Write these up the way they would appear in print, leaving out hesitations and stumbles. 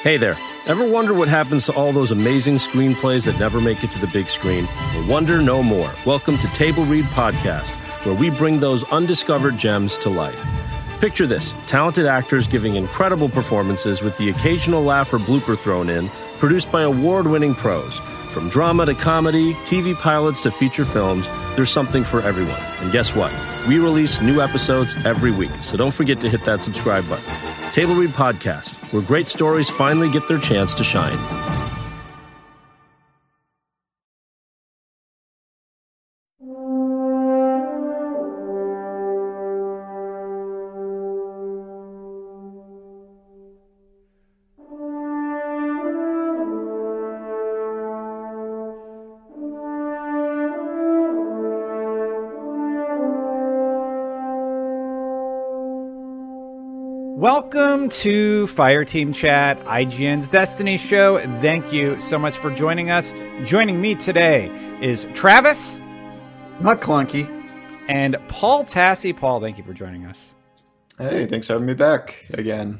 Hey there. Ever wonder what happens to all those amazing screenplays that never make it to the big screen? Well, wonder no more. Welcome to Table Read Podcast, where we bring those undiscovered gems to life. Picture this, talented actors giving incredible performances with the occasional laugh or blooper thrown in, produced by award-winning pros. From drama to comedy, TV pilots to feature films, there's something for everyone. And guess what? We release new episodes every week, so don't forget to hit that subscribe button. Table Read Podcast, where great stories finally get their chance to shine. Welcome to Fireteam Chat, IGN's Destiny show. Thank you so much for joining us. Joining me today is Travis. Not Clunky. And Paul Tassi. Paul, thank you for joining us. Hey, thanks for having me back again.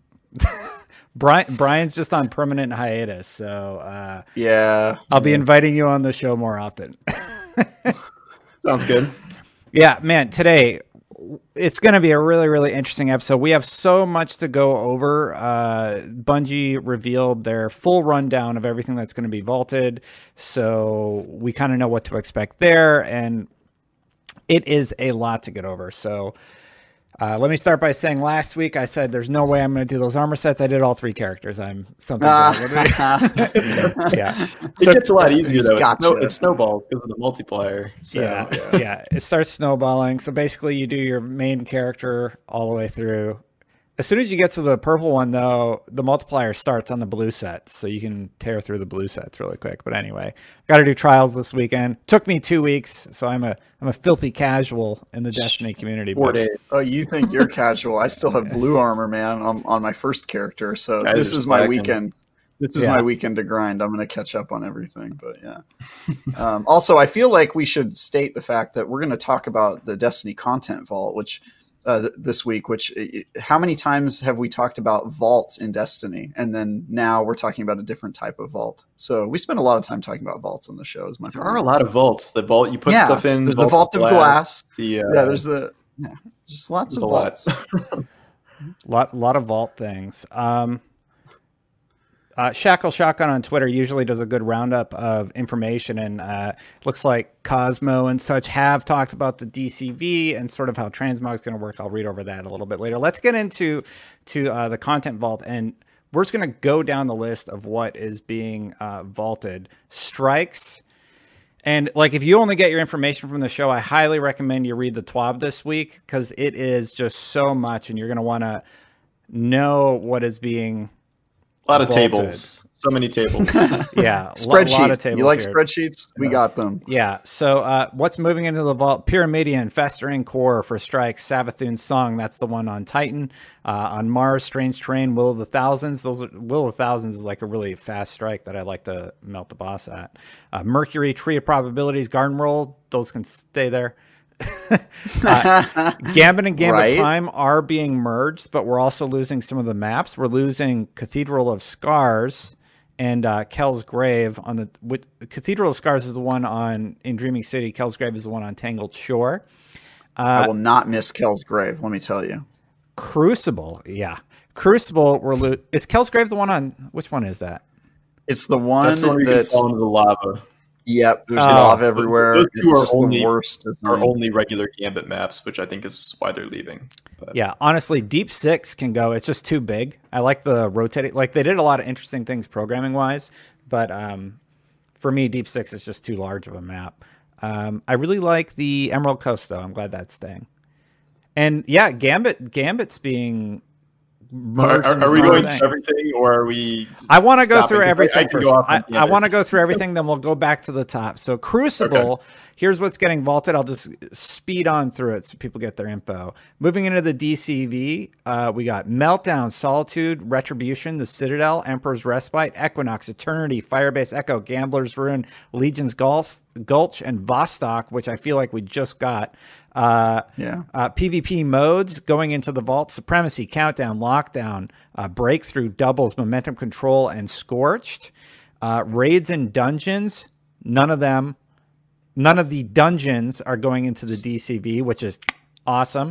Brian's just on permanent hiatus, so yeah, I'll be inviting you on the show more often. Sounds good. Yeah, man, today it's going to be a really, really interesting episode. We have so much to go over. Bungie revealed their full rundown of everything that's going to be vaulted, so we kind of know what to expect there, and it is a lot to get over. So let me start by saying last week I said there's no way I'm going to do those armor sets. I did all three characters. I'm something. Yeah, it gets a lot easier though. Gotcha. It snowballs because of the multiplier. So, yeah, it starts snowballing. So basically, you do your main character all the way through. As soon as you get to the purple one, though, the multiplier starts on the blue sets, so you can tear through the blue sets really quick. But anyway, got to do trials this weekend. Took me 2 weeks, so I'm a filthy casual in the Destiny community. 4 days. Oh, you think you're casual? I still have blue armor, man, on my first character. So this is my weekend. This is my weekend to grind. I'm going to catch up on everything. But yeah. Also, I feel like we should state the fact that we're going to talk about the Destiny content vault, which. This week, which how many times have we talked about vaults in Destiny? And then now we're talking about a different type of vault. So we spend a lot of time talking about vaults on the show. There are a lot of vaults. The vault, you put stuff in. There's the vault of glass. There's just lots of vaults. lot of vault things. Shackle Shotgun on Twitter usually does a good roundup of information, and looks like Cosmo and such have talked about the DCV and sort of how transmog is going to work. I'll read over that a little bit later. Let's get into the content vault, and we're just going to go down the list of what is being vaulted. Strikes, and like if you only get your information from the show, I highly recommend you read the TWAB this week because it is just so much, and you're going to want to know what is being. A lot of tables. So many tables. Yeah. Spreadsheets. Lot of tables you like here. Spreadsheets? We got them. Yeah. So what's moving into the vault? Pyramidion, Festering Core for Strikes, Savathun's Song. That's the one on Titan. On Mars, Strange Terrain, Will of the Thousands. Will of the Thousands is like a really fast strike that I like to melt the boss at. Mercury, Tree of Probabilities, Garden World. Those can stay there. Gambit and Gambit Prime are being merged, but we're also losing some of the maps. We're losing Cathedral of Scars and Kel's Grave. On the Cathedral of Scars is the one in Dreaming City. Kel's Grave is the one on Tangled Shore. I will not miss Kel's Grave, let me tell you. Crucible, yeah. Crucible, is Kel's Grave the one on, which one is that? It's the one that's the one where you can fall into the lava. Yep, there's lava everywhere. Those two are only regular Gambit maps, which I think is why they're leaving. But. Yeah, honestly, Deep Six can go. It's just too big. I like the rotating. Like they did a lot of interesting things programming wise, but for me, Deep Six is just too large of a map. I really like the Emerald Coast though. I'm glad that's staying. And yeah, Gambit's being. Are we going through everything, or are we? I want to go through everything first. I want to go through everything, then we'll go back to the top. So Crucible, here's what's getting vaulted. I'll just speed on through it so people get their info. Moving into the DCV, we got Meltdown, Solitude, Retribution, the Citadel, Emperor's Respite, Equinox, Eternity, Firebase Echo, Gambler's Ruin, Legion's Gulch, and Vostok, which I feel like we just got. PvP modes going into the Vault: Supremacy, Countdown, Lockdown, Breakthrough, Doubles, Momentum Control, and Scorched. Raids and dungeons, none of the dungeons are going into the DCV, which is awesome.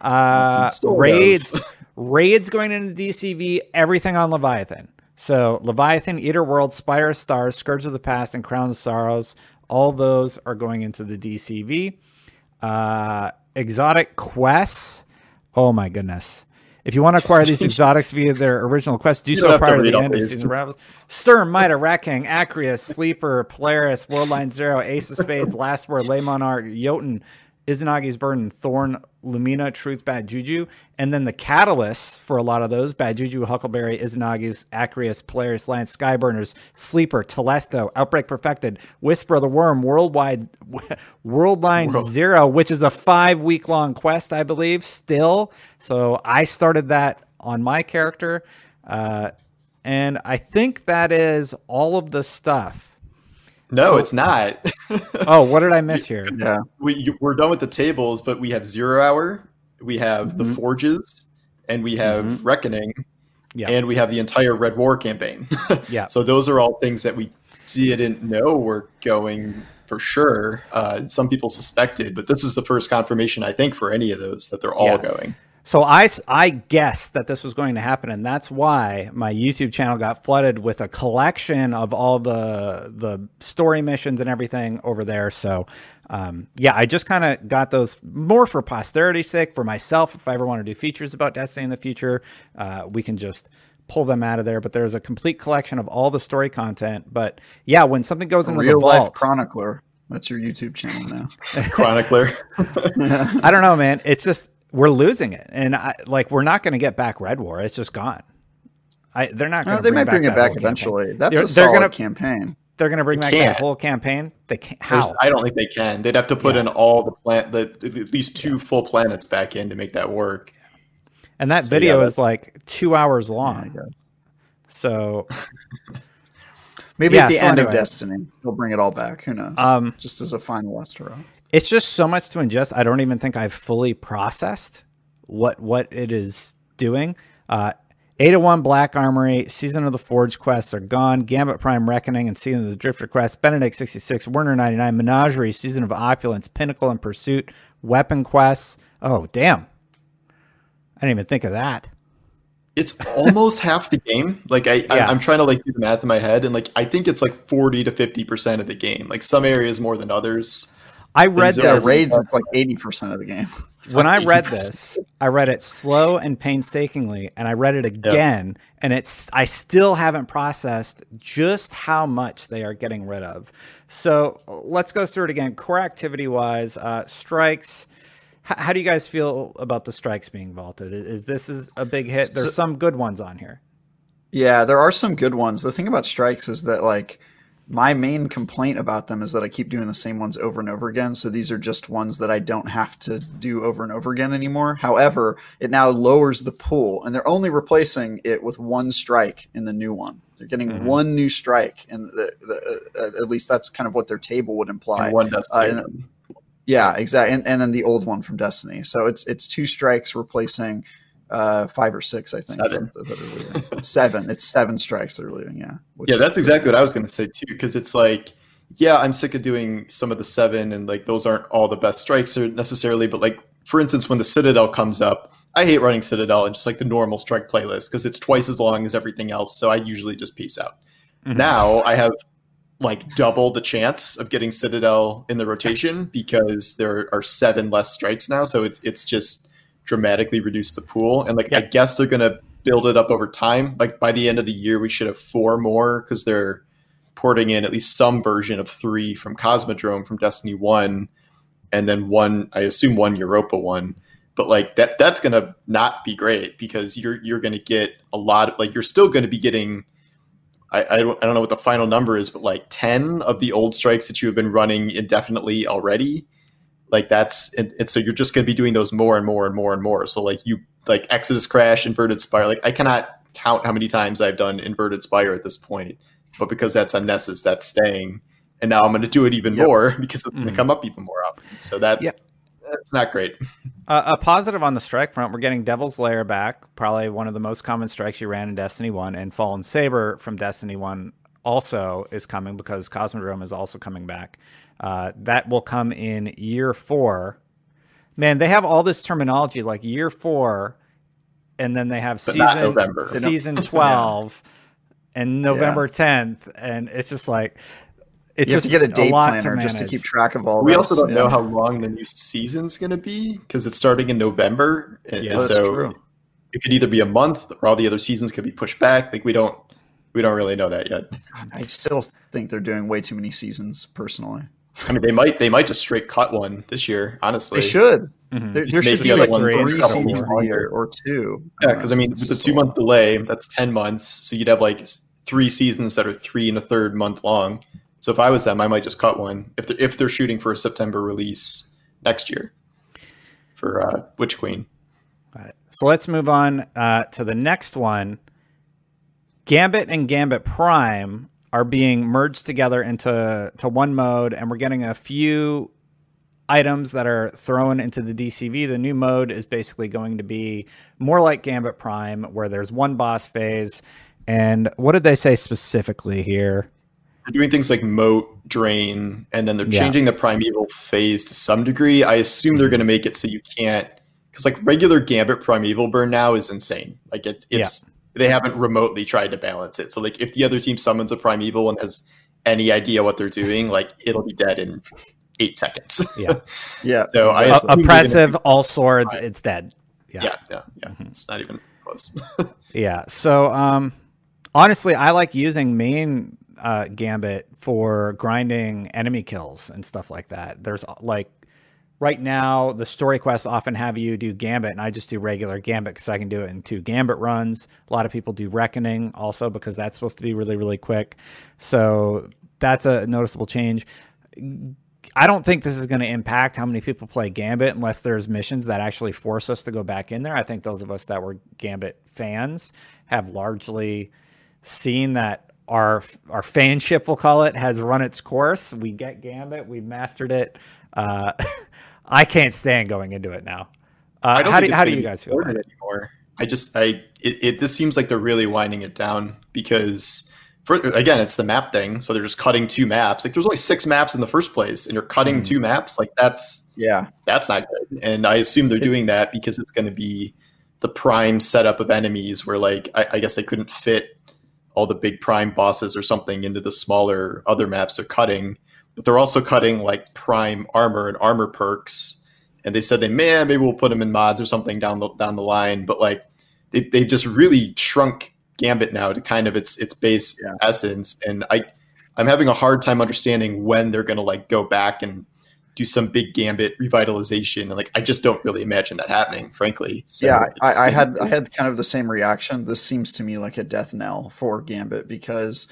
Raids going into DCV, everything on Leviathan. So Leviathan, Eater World, Spire of Stars, Scourge of the Past, and Crown of Sorrows, all those are going into the DCV. Exotic quests, oh my goodness. If you want to acquire these exotics via their original quests, do so prior to the end of Season Ravels. Sturm, Mida, Rat King, Acrius, Sleeper, Polaris, Worldline Zero, Ace of Spades, Last Word, Lay Monarch, Jotun, Izanagi's Burden, Thorn, Lumina, Truth, Bad Juju, and then the catalysts for a lot of those: Bad Juju, Huckleberry, Izanagi's, Acrius, Polaris, Lance, Skyburners, Sleeper, Telesto, Outbreak Perfected, Whisper of the Worm, Worldline Zero, which is a 5-week-long quest, I believe, still. So I started that on my character, and I think that is all of the stuff. No, it's not. Oh, what did I miss here? Yeah, we're done with the tables, but we have 0 Hour, we have the Forges, and we have Reckoning, and we have the entire Red War campaign. So those are all things that we didn't know were going for sure. Some people suspected, but this is the first confirmation, I think, for any of those that they're all going. So I guessed that this was going to happen, and that's why my YouTube channel got flooded with a collection of all the story missions and everything over there. So, I just kind of got those more for posterity's sake, for myself. If I ever want to do features about Destiny in the future, we can just pull them out of there. But there's a complete collection of all the story content. But yeah, when something goes into the vault, life chronicler, that's your YouTube channel now. Chronicler. I don't know, man. It's just, we're losing it, and we're not going to get back Red War. It's just gone. They're not going to. They might bring it back eventually. Campaign. That's a solid campaign. They're going to bring back that whole campaign. They can't. How? I don't think they can. They'd have to put in all at least 2 full planets back in to make that work. And that video is like 2 hours long. So maybe at the end of Destiny, they'll bring it all back. Who knows? Just as a final last hurrah. It's just so much to ingest. I don't even think I've fully processed what it is doing. 801 Black Armory, Season of the Forge quests are gone. Gambit Prime Reckoning and Season of the Drifter quest. Benedict 66, Werner 99, Menagerie, Season of Opulence, Pinnacle and Pursuit, Weapon quests. Oh, damn. I didn't even think of that. It's almost half the game. I'm trying to do the math in my head, and I think it's 40 to 50% of the game. Some areas more than others. I read this. Raids, it's 80% of the game. When I read this, I read it slow and painstakingly, and I read it again, and I still haven't processed just how much they are getting rid of. So let's go through it again. Core activity-wise, strikes. How do you guys feel about the strikes being vaulted? Is this a big hit? There's some good ones on here. Yeah, there are some good ones. The thing about strikes is that my main complaint about them is that I keep doing the same ones over and over again. So these are just ones that I don't have to do over and over again anymore. However, it now lowers the pool, and they're only replacing it with 1 strike in the new one. They're getting 1 new strike, and at least that's kind of what their table would imply. And 1 Destiny. Yeah, exactly. And then the old one from Destiny. So it's 2 strikes replacing 5 or 6, I think. 7. That are leaving. 7. It's 7 strikes that are leaving. Yeah. That's exactly what I was going to say too. Because it's I'm sick of doing some of the 7, and those aren't all the best strikes necessarily. But for instance, when the Citadel comes up, I hate running Citadel in just the normal strike playlist because it's twice as long as everything else. So I usually just peace out. Now I have double the chance of getting Citadel in the rotation because there are 7 less strikes now. So it's just dramatically reduce the pool, and I guess they're gonna build it up over time. By the end of the year we should have 4 more because they're porting in at least some version of 3 from Cosmodrome from Destiny 1, and then 1, I assume 1 Europa one. But that's gonna not be great because you're gonna get a lot of you're still gonna be getting I don't know what the final number is, but 10 of the old strikes that you have been running indefinitely already. That's and so you're just going to be doing those more and more and more and more. So Exodus Crash, Inverted Spire, I cannot count how many times I've done Inverted Spire at this point, but because that's on Nessus, that's staying, and now I'm going to do it even more because it's going to come up even more often. So that it's not great. A positive on the strike front, we're getting Devil's Lair back, probably one of the most common strikes you ran in Destiny 1, and Fallen Saber from Destiny 1 also is coming because Cosmodrome is also coming back. That will come in year 4. Man, they have all this terminology like year 4, and then they have season 12 and November 10th, and it's just like it's you just have to get a day planner to just to keep track of all. We also don't know how long the new season's going to be because it's starting in November, and that's so true. It could either be a month or all the other seasons could be pushed back. Like we don't really know that yet. I still think they're doing way too many seasons. Personally, I mean, they might just straight cut one this year. Honestly, they should. Mm-hmm. There should be like 3 seasons a year or 2. Yeah, because I mean, with the 2-month delay, that's 10 months. So you'd have like 3 seasons that are 3 1/3 month long. So if I was them, I might just cut one if they're shooting for a September release next year for Witch Queen. All right. So let's move on to the next one. Gambit and Gambit Prime are being merged together into one mode, and we're getting a few items that are thrown into the DCV. The new mode is basically going to be more like Gambit Prime, where there's one boss phase. And what did they say specifically here? They're doing things like moat, drain, and then they're changing the primeval phase to some degree. I assume they're going to make it so you can't, because like regular Gambit primeval burn now is insane. Like it's they haven't remotely tried to balance it. So like if the other team summons a primeval and has any idea what they're doing, like it'll be dead in 8 seconds. Yeah. So oppressive, all swords, it's dead. Yeah. Mm-hmm. It's not even close. Yeah. So honestly, I like using main Gambit for grinding enemy kills and stuff like that. There's like right now the story quests often have you do Gambit, and I just do regular Gambit because I can do it in 2 Gambit runs. A lot of people do Reckoning also because that's supposed to be really, really quick. So that's a noticeable change. I don't think this is going to impact how many people play Gambit unless there's missions that actually force us to go back in there. I think those of us that were Gambit fans have largely seen that our fanship, we'll call it, has run its course. We get Gambit. We've mastered it. I can't stand going into it now. How do you guys feel about it anymore? This seems like they're really winding it down because, again, it's the map thing. So they're just cutting 2 maps. Like there's only 6 maps in the first place, and you're cutting 2 maps. Like that's not good. And I assume they're doing that because it's going to be the prime setup of enemies, where like I guess they couldn't fit all the big prime bosses or something into the smaller other maps they're cutting. But they're also cutting like prime armor and armor perks. And they said maybe we'll put them in mods or something down the line. But like they've just really shrunk Gambit now to kind of its base essence. And I'm having a hard time understanding when they're going to like go back and do some big Gambit revitalization. And like, I just don't really imagine that happening, frankly. So yeah, I had kind of the same reaction. This seems to me like a death knell for Gambit because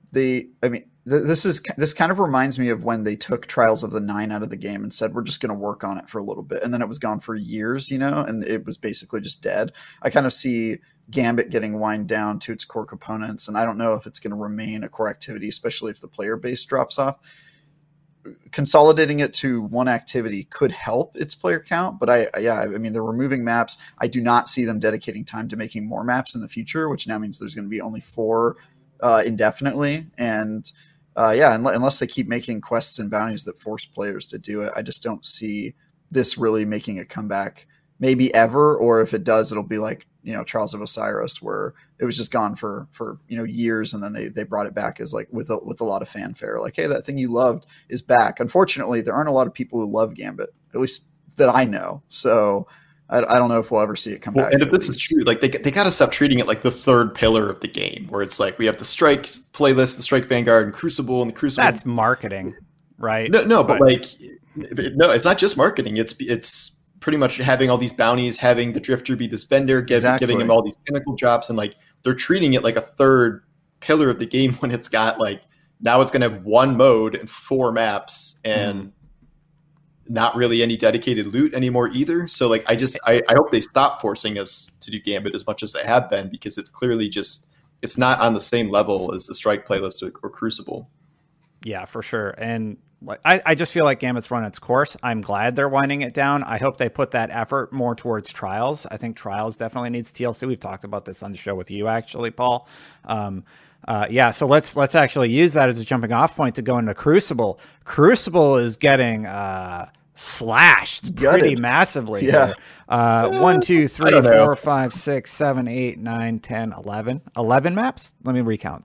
this kind of reminds me of when they took Trials of the Nine out of the game and said, we're just going to work on it for a little bit. And then it was gone for years, and it was basically just dead. I kind of see Gambit getting wind down to its core components. And I don't know if it's going to remain a core activity, especially if the player base drops off. Consolidating it to one activity could help its player count, but I mean, they're removing maps. I do not see them dedicating time to making more maps in the future, which now means there's going to be only 4 indefinitely. And unless they keep making quests and bounties that force players to do it, I just don't see this really making a comeback, maybe ever. Or if it does, it'll be like, Trials of Osiris, where it was just gone for years, and then they brought it back as like with a lot of fanfare, like, hey, that thing you loved is back. Unfortunately, there aren't a lot of people who love Gambit, at least that I know. So I don't know if we'll ever see it come back. And if this is true, like they got to stop treating it like the third pillar of the game, where it's like we have the Strike playlist, the Strike Vanguard, and Crucible, and the Crucible. That's marketing, right? No, but it's not just marketing. It's pretty much having all these bounties, having the Drifter be this vendor, giving him all these pinnacle drops, and like they're treating it like a third pillar of the game when it's got like now it's going to have 1 mode and 4 maps and not really any dedicated loot anymore either. So like I hope they stop forcing us to do Gambit as much as they have been, because it's clearly just it's not on the same level as the Strike playlist or Crucible. Yeah, for sure. And I just feel like Gambit's run its course. I'm glad they're winding it down. I hope they put that effort more towards Trials. I think Trials definitely needs TLC. We've talked about this on the show with you, actually, Paul. Yeah, so let's actually use that as a jumping off point to go into Crucible. Crucible is getting slashed pretty massively. Yeah. 1, 2, 3, 4, 5, 6, 7, 8, 9, 10, 11. 11 maps? Let me recount.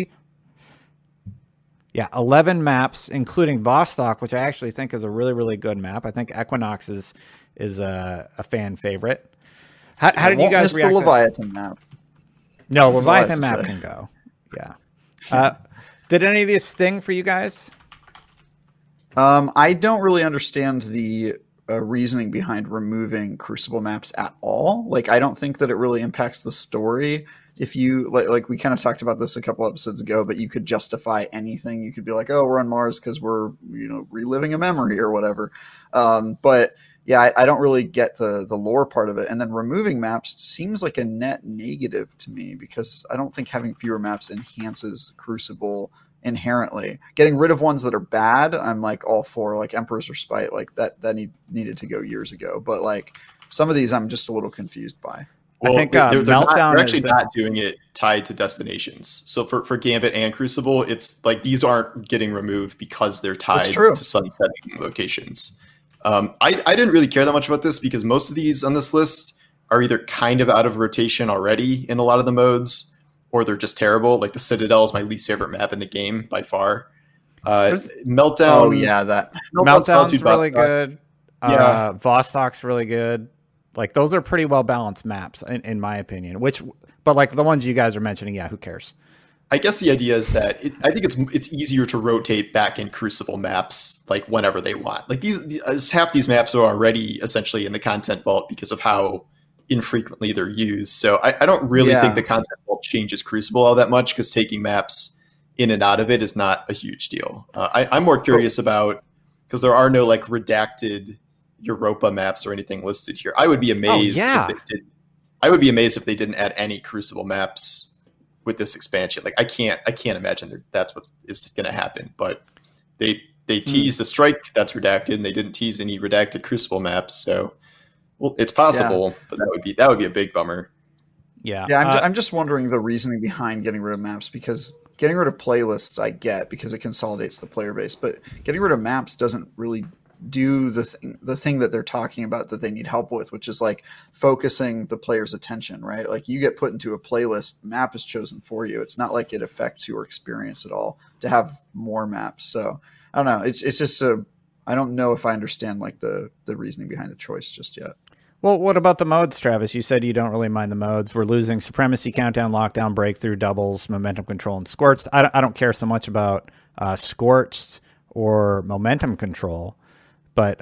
11 maps, including Vostok, which I actually think is a really, really good map. I think Equinox is a fan favorite. How did you guys react to the Leviathan map? No, Leviathan map can go. Yeah. Did any of these sting for you guys? I don't really understand the reasoning behind removing Crucible maps at all. Like, I don't think that it really impacts the story. If you like we kind of talked about this a couple episodes ago, but you could justify anything. You could be like, oh, we're on Mars because we're, reliving a memory or whatever. But yeah, I don't really get the lore part of it. And then removing maps seems like a net negative to me, because I don't think having fewer maps enhances Crucible inherently. Getting rid of ones that are bad, I'm like all for, like Emperor's Respite, like that needed to go years ago. But like some of these I'm just a little confused by. Well, I think Meltdown they're actually not doing it tied to destinations. So for Gambit and Crucible, it's like these aren't getting removed because they're tied to sunsetting locations. I didn't really care that much about this because most of these on this list are either kind of out of rotation already in a lot of the modes, or they're just terrible. Like the Citadel is my least favorite map in the game by far. Meltdown. Oh yeah, Meltdown's really good. Yeah, Vostok's really good. Like those are pretty well balanced maps in my opinion. But like the ones you guys are mentioning, yeah, who cares? I guess the idea is that I think it's easier to rotate back in Crucible maps like whenever they want. Like half these maps are already essentially in the content vault because of how infrequently they're used. So I don't really think the content vault changes Crucible all that much, because taking maps in and out of it is not a huge deal. I'm more curious about, because there are no like redacted Europa maps or anything listed here. I would be amazed if they did. I would be amazed if they didn't add any Crucible maps with this expansion. Like I can't imagine that's what is going to happen. But they teased the Strike that's redacted, and they didn't tease any redacted Crucible maps. So it's possible, but that would be a big bummer. Yeah. I'm just wondering the reasoning behind getting rid of maps, because getting rid of playlists I get because it consolidates the player base, but getting rid of maps doesn't really do the thing that they're talking about that they need help with, which is like focusing the player's attention, right? Like you get put into a playlist, map is chosen for you. It's not like it affects your experience at all to have more maps. So I don't know. It's just I don't know if I understand like the reasoning behind the choice just yet. Well, what about the modes, Travis? You said you don't really mind the modes. We're losing Supremacy, Countdown, Lockdown, Breakthrough, Doubles, Momentum Control, and Scorched. I don't care so much about Scorched or Momentum Control. But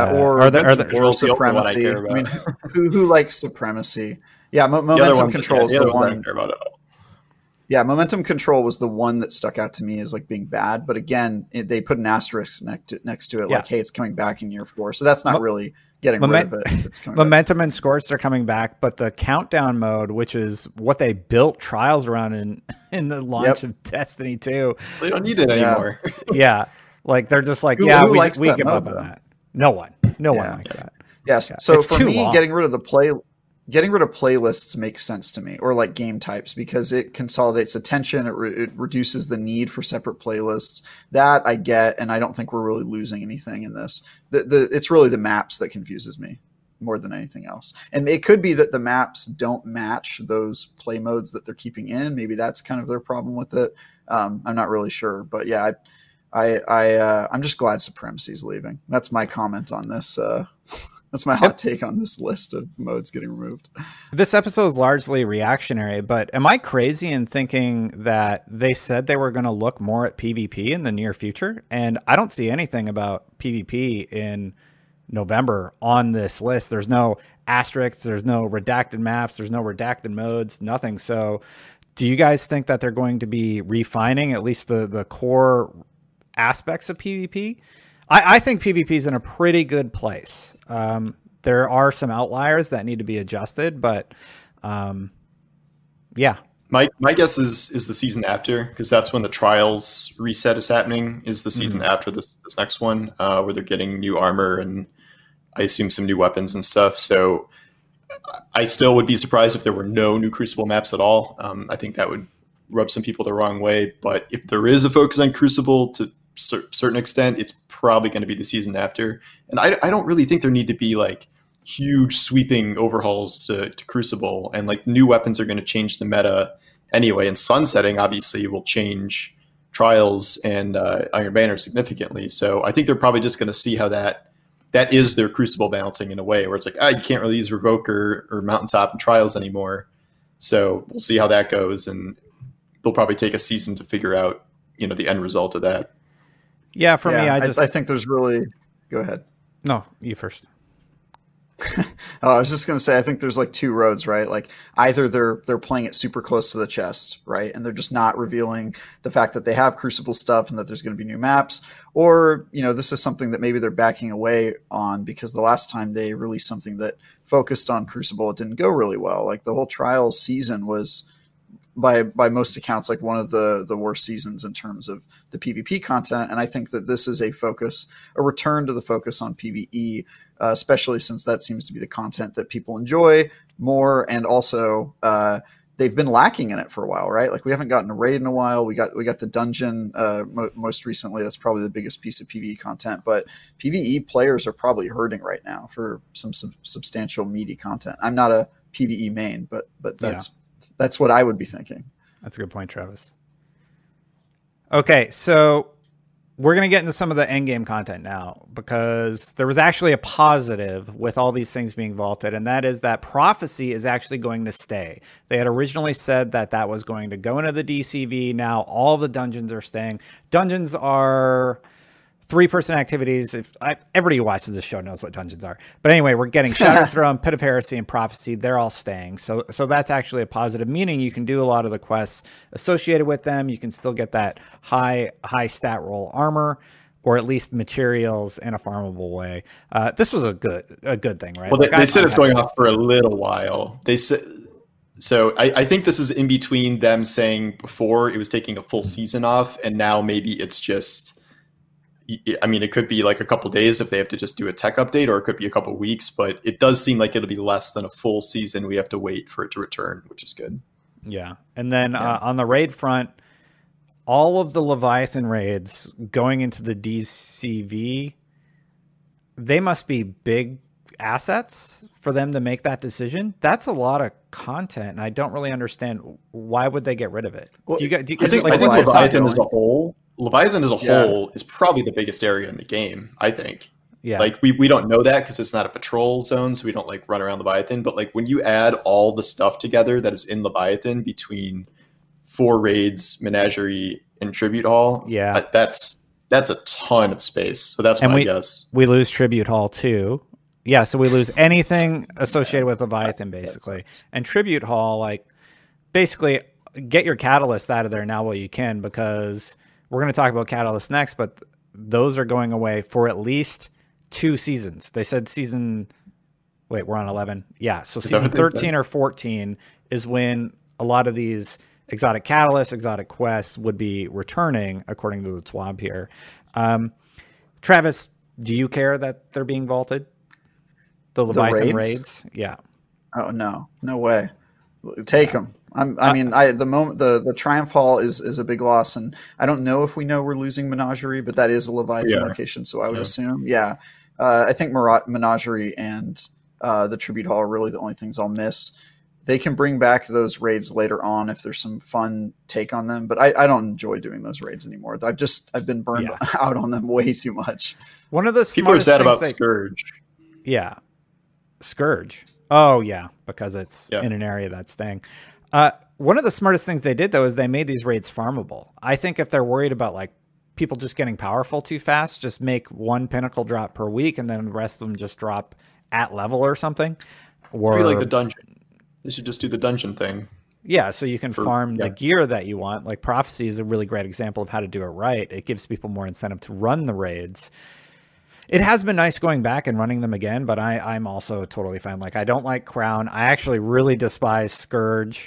or Supremacy. I mean, who likes Supremacy? Yeah, Momentum Control is the one. Yeah, Momentum Control was the one that stuck out to me as like being bad. But again, they put an asterisk next to it, like, hey, it's coming back in year 4. So that's not really getting rid of it. It's coming Momentum back. And Scorched are coming back, but the Countdown mode, which is what they built Trials around in the launch of Destiny 2, they don't need it anymore. Yeah. Like they're just like, we give up on that. No one like that. Yes. Yeah. So for me, getting rid of playlists makes sense to me, or like game types, because it consolidates attention. It reduces the need for separate playlists. That I get, and I don't think we're really losing anything in this. It's really the maps that confuses me more than anything else. And it could be that the maps don't match those play modes that they're keeping in. Maybe that's kind of their problem with it. I'm not really sure, but yeah, I'm just glad Supremacy's leaving. That's my comment on this. That's my hot take on this list of modes getting removed. This episode is largely reactionary, but am I crazy in thinking that they said they were going to look more at PvP in the near future? And I don't see anything about PvP in November on this list. There's no asterisks, there's no redacted maps, there's no redacted modes, nothing. So do you guys think that they're going to be refining at least the core aspects of PvP? I think PvP is in a pretty good place. There are some outliers that need to be adjusted, but yeah. My guess is the season after, because that's when the trials reset is happening. Is the season after this next one, where they're getting new armor and I assume some new weapons and stuff. So I still would be surprised if there were no new Crucible maps at all. I think that would rub some people the wrong way. But if there is a focus on Crucible to a certain extent, it's probably going to be the season after. And I don't really think there need to be like huge sweeping overhauls to Crucible, and like new weapons are going to change the meta anyway. And sunsetting obviously will change Trials and Iron Banner significantly. So I think they're probably just going to see how that is their Crucible balancing in a way where it's like, you can't really use Revoke or Mountaintop and Trials anymore. So we'll see how that goes, and they'll probably take a season to figure out, the end result of that. Yeah, for me, I think there's really... Go ahead. No, you first. I was just going to say, I think there's like two roads, right? Like either they're playing it super close to the chest, right? And they're just not revealing the fact that they have Crucible stuff and that there's going to be new maps. Or, this is something that maybe they're backing away on because the last time they released something that focused on Crucible, it didn't go really well. Like the whole Trials season was, by most accounts, like one of the worst seasons in terms of the PvP content. And I think that this is a return to the focus on PvE, especially since that seems to be the content that people enjoy more. And also they've been lacking in it for a while, right? Like we haven't gotten a raid in a while. We got the dungeon most recently. That's probably the biggest piece of PvE content, but PvE players are probably hurting right now for some substantial meaty content. I'm not a PvE main, but that's what I would be thinking. That's a good point, Travis. Okay, so we're going to get into some of the endgame content now, because there was actually a positive with all these things being vaulted, and that is that Prophecy is actually going to stay. They had originally said that was going to go into the DCV. Now all the dungeons are staying. Dungeons are 3-person activities. Everybody who watches this show knows what dungeons are. But anyway, we're getting Shattered Throne, Pit of Heresy, and Prophecy. They're all staying. So that's actually a positive, meaning you can do a lot of the quests associated with them. You can still get that high stat roll armor, or at least materials in a farmable way. This was a good thing, right? Well, they said it's going off for a little while. They said... So I think this is in between them saying before it was taking a full season off, and now maybe it's just... I mean, it could be like a couple days if they have to just do a tech update, or it could be a couple weeks, but it does seem like it'll be less than a full season. We have to wait for it to return, which is good. Yeah. And then on the raid front, all of the Leviathan raids going into the DCV, they must be big assets for them to make that decision. That's a lot of content, and I don't really understand why would they get rid of it. Well, I think Leviathan as a whole... Leviathan as a whole is probably the biggest area in the game, I think. Yeah. Like we don't know that because it's not a patrol zone, so we don't like run around Leviathan. But like when you add all the stuff together that is in Leviathan between 4 raids, Menagerie, and Tribute Hall, that's a ton of space. So that's my guess. We lose Tribute Hall too. Yeah, so we lose anything associated with Leviathan basically. And Tribute Hall, like basically get your catalyst out of there now while you can, because we're going to talk about Catalyst next, but those are going away for at least 2 seasons. They said we're on 11. Yeah, so season 13 or 14 is when a lot of these exotic catalysts, exotic quests would be returning, according to the TWAB here. Travis, do you care that they're being vaulted? The Leviathan raids? Yeah. Oh, no way. Take them. The Triumph Hall is a big loss, and I don't know if we know we're losing Menagerie, but that is a Leviathan location, so I would assume. Yeah. I think Menagerie and the Tribute Hall are really the only things I'll miss. They can bring back those raids later on if there's some fun take on them, but I don't enjoy doing those raids anymore. I've been burned out on them way too much. One of the people are sad about Scourge. Yeah. Scourge. Oh yeah, because it's in an area that's staying. One of the smartest things they did, though, is they made these raids farmable. I think if they're worried about like people just getting powerful too fast, just make 1 pinnacle drop per week, and then the rest of them just drop at level or something. Or maybe like the dungeon. They should just do the dungeon thing. Yeah, so you can farm the gear that you want. Like Prophecy is a really great example of how to do it right. It gives people more incentive to run the raids. It has been nice going back and running them again, but I'm also totally fine. Like I don't like Crown. I actually really despise Scourge.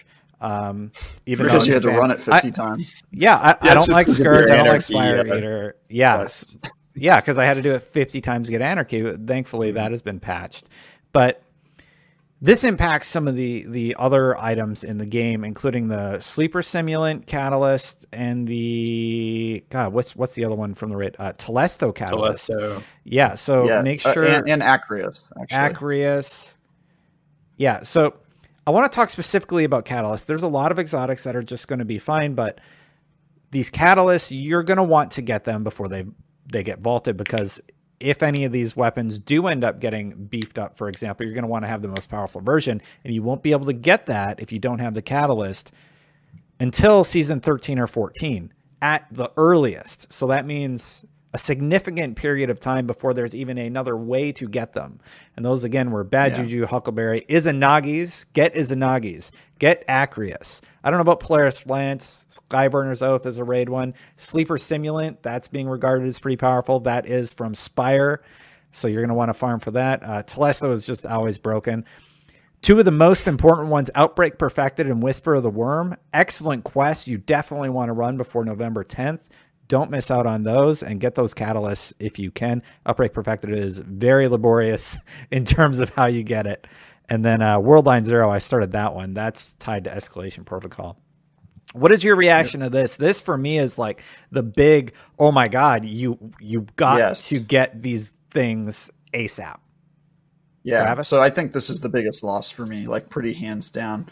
Even because you had to run it 50 times. Yeah, I don't like Scourge. I don't like Spire Eater. Yeah, yeah, because I had to do it 50 times to get Anarchy. Thankfully, that has been patched. But this impacts some of the other items in the game, including the Sleeper Simulant Catalyst and the what's the other one from the raid? Telesto Catalyst. Telesto. Yeah, so make sure and Acreus. Acreus. Yeah, so I want to talk specifically about Catalyst. There's a lot of exotics that are just going to be fine, but these Catalysts, you're going to want to get them before they get vaulted, because if any of these weapons do end up getting beefed up, for example, you're going to want to have the most powerful version, and you won't be able to get that if you don't have the Catalyst until season 13 or 14 at the earliest. So that means a significant period of time before there's even another way to get them. And those, again, were Bad Juju, Huckleberry, Izanagi's. Get Izanagi's. Get Acreus. I don't know about Polaris Lance. Skyburner's Oath is a raid one. Sleeper Simulant, that's being regarded as pretty powerful. That is from Spire, so you're going to want to farm for that. Telesto is just always broken. Two of the most important ones, Outbreak Perfected and Whisper of the Worm. Excellent quests you definitely want to run before November 10th. Don't miss out on those, and get those catalysts if you can. Outbreak Perfected is very laborious in terms of how you get it. And then Worldline Zero, I started that one. That's tied to Escalation Protocol. What is your reaction to this? This, for me, is like the big, oh my God, you got to get these things ASAP. Yeah, Travis? So I think this is the biggest loss for me, like pretty hands down.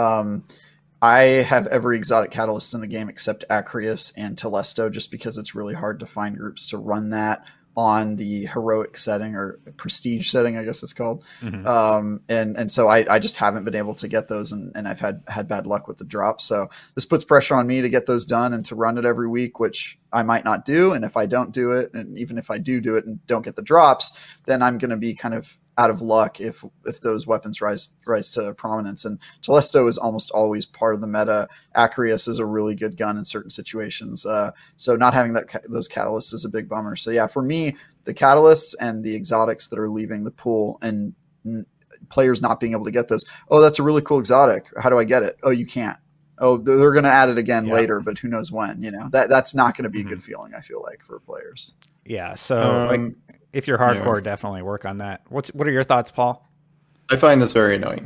I have every exotic catalyst in the game except Acreus and Telesto, just because it's really hard to find groups to run that on the heroic setting, or prestige setting, I guess it's called. Mm-hmm. And so I just haven't been able to get those, and I've had bad luck with the drops. So this puts pressure on me to get those done and to run it every week, which I might not do. And if I don't do it, and even if I do it and don't get the drops, then I'm going to be kind of out of luck if those weapons rise to prominence. And Telesto is almost always part of the meta. Acreus is a really good gun in certain situations. So not having those catalysts is a big bummer. So yeah, for me, the catalysts and the exotics that are leaving the pool and players not being able to get those. Oh, that's a really cool exotic. How do I get it? Oh, you can't. Oh, they're going to add it again later, but who knows when, that's not going to be a good feeling, I feel like, for players. Yeah. So if you're hardcore, definitely work on that. What are your thoughts, Paul? I find this very annoying.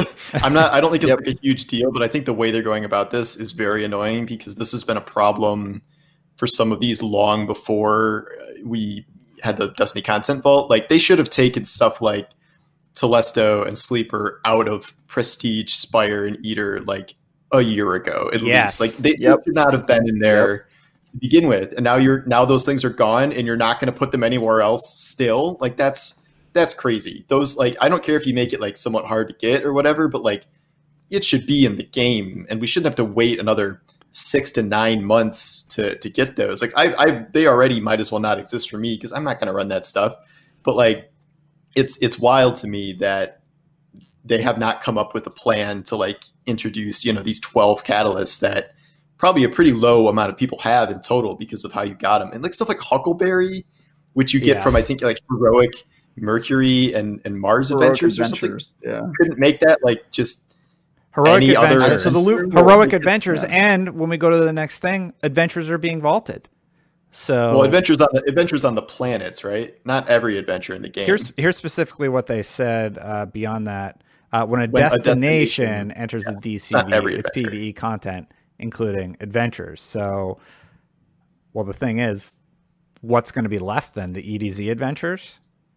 I don't think it's like a huge deal, but I think the way they're going about this is very annoying, because this has been a problem for some of these long before we had the Destiny content vault. Like, they should have taken stuff like Telesto and Sleeper out of Prestige, Spire, and Eater like a year ago at least. Like, they should not have been in there to begin with, and now those things are gone, and you're not going to put them anywhere else still. Like, that's crazy. Those, like, I don't care if you make it like somewhat hard to get or whatever, but like, it should be in the game, and we shouldn't have to wait another 6 to 9 months to get those. Like, they already might as well not exist for me, because I'm not going to run that stuff. But like, it's wild to me that they have not come up with a plan to like introduce, these 12 catalysts that probably a pretty low amount of people have in total because of how you got them. And like stuff like Huckleberry, which you get from, I think, like Heroic Mercury and Mars Adventures or something. Yeah. You couldn't make that like just Heroic Adventures. So the Heroic Adventures, and when we go to the next thing, Adventures are being vaulted. So Adventures on the planets, right? Not every adventure in the game. Here's specifically what they said beyond that. When a destination enters the DCV, it's PvE content, including adventures. So, well, the thing is, what's going to be left then? The EDZ adventures?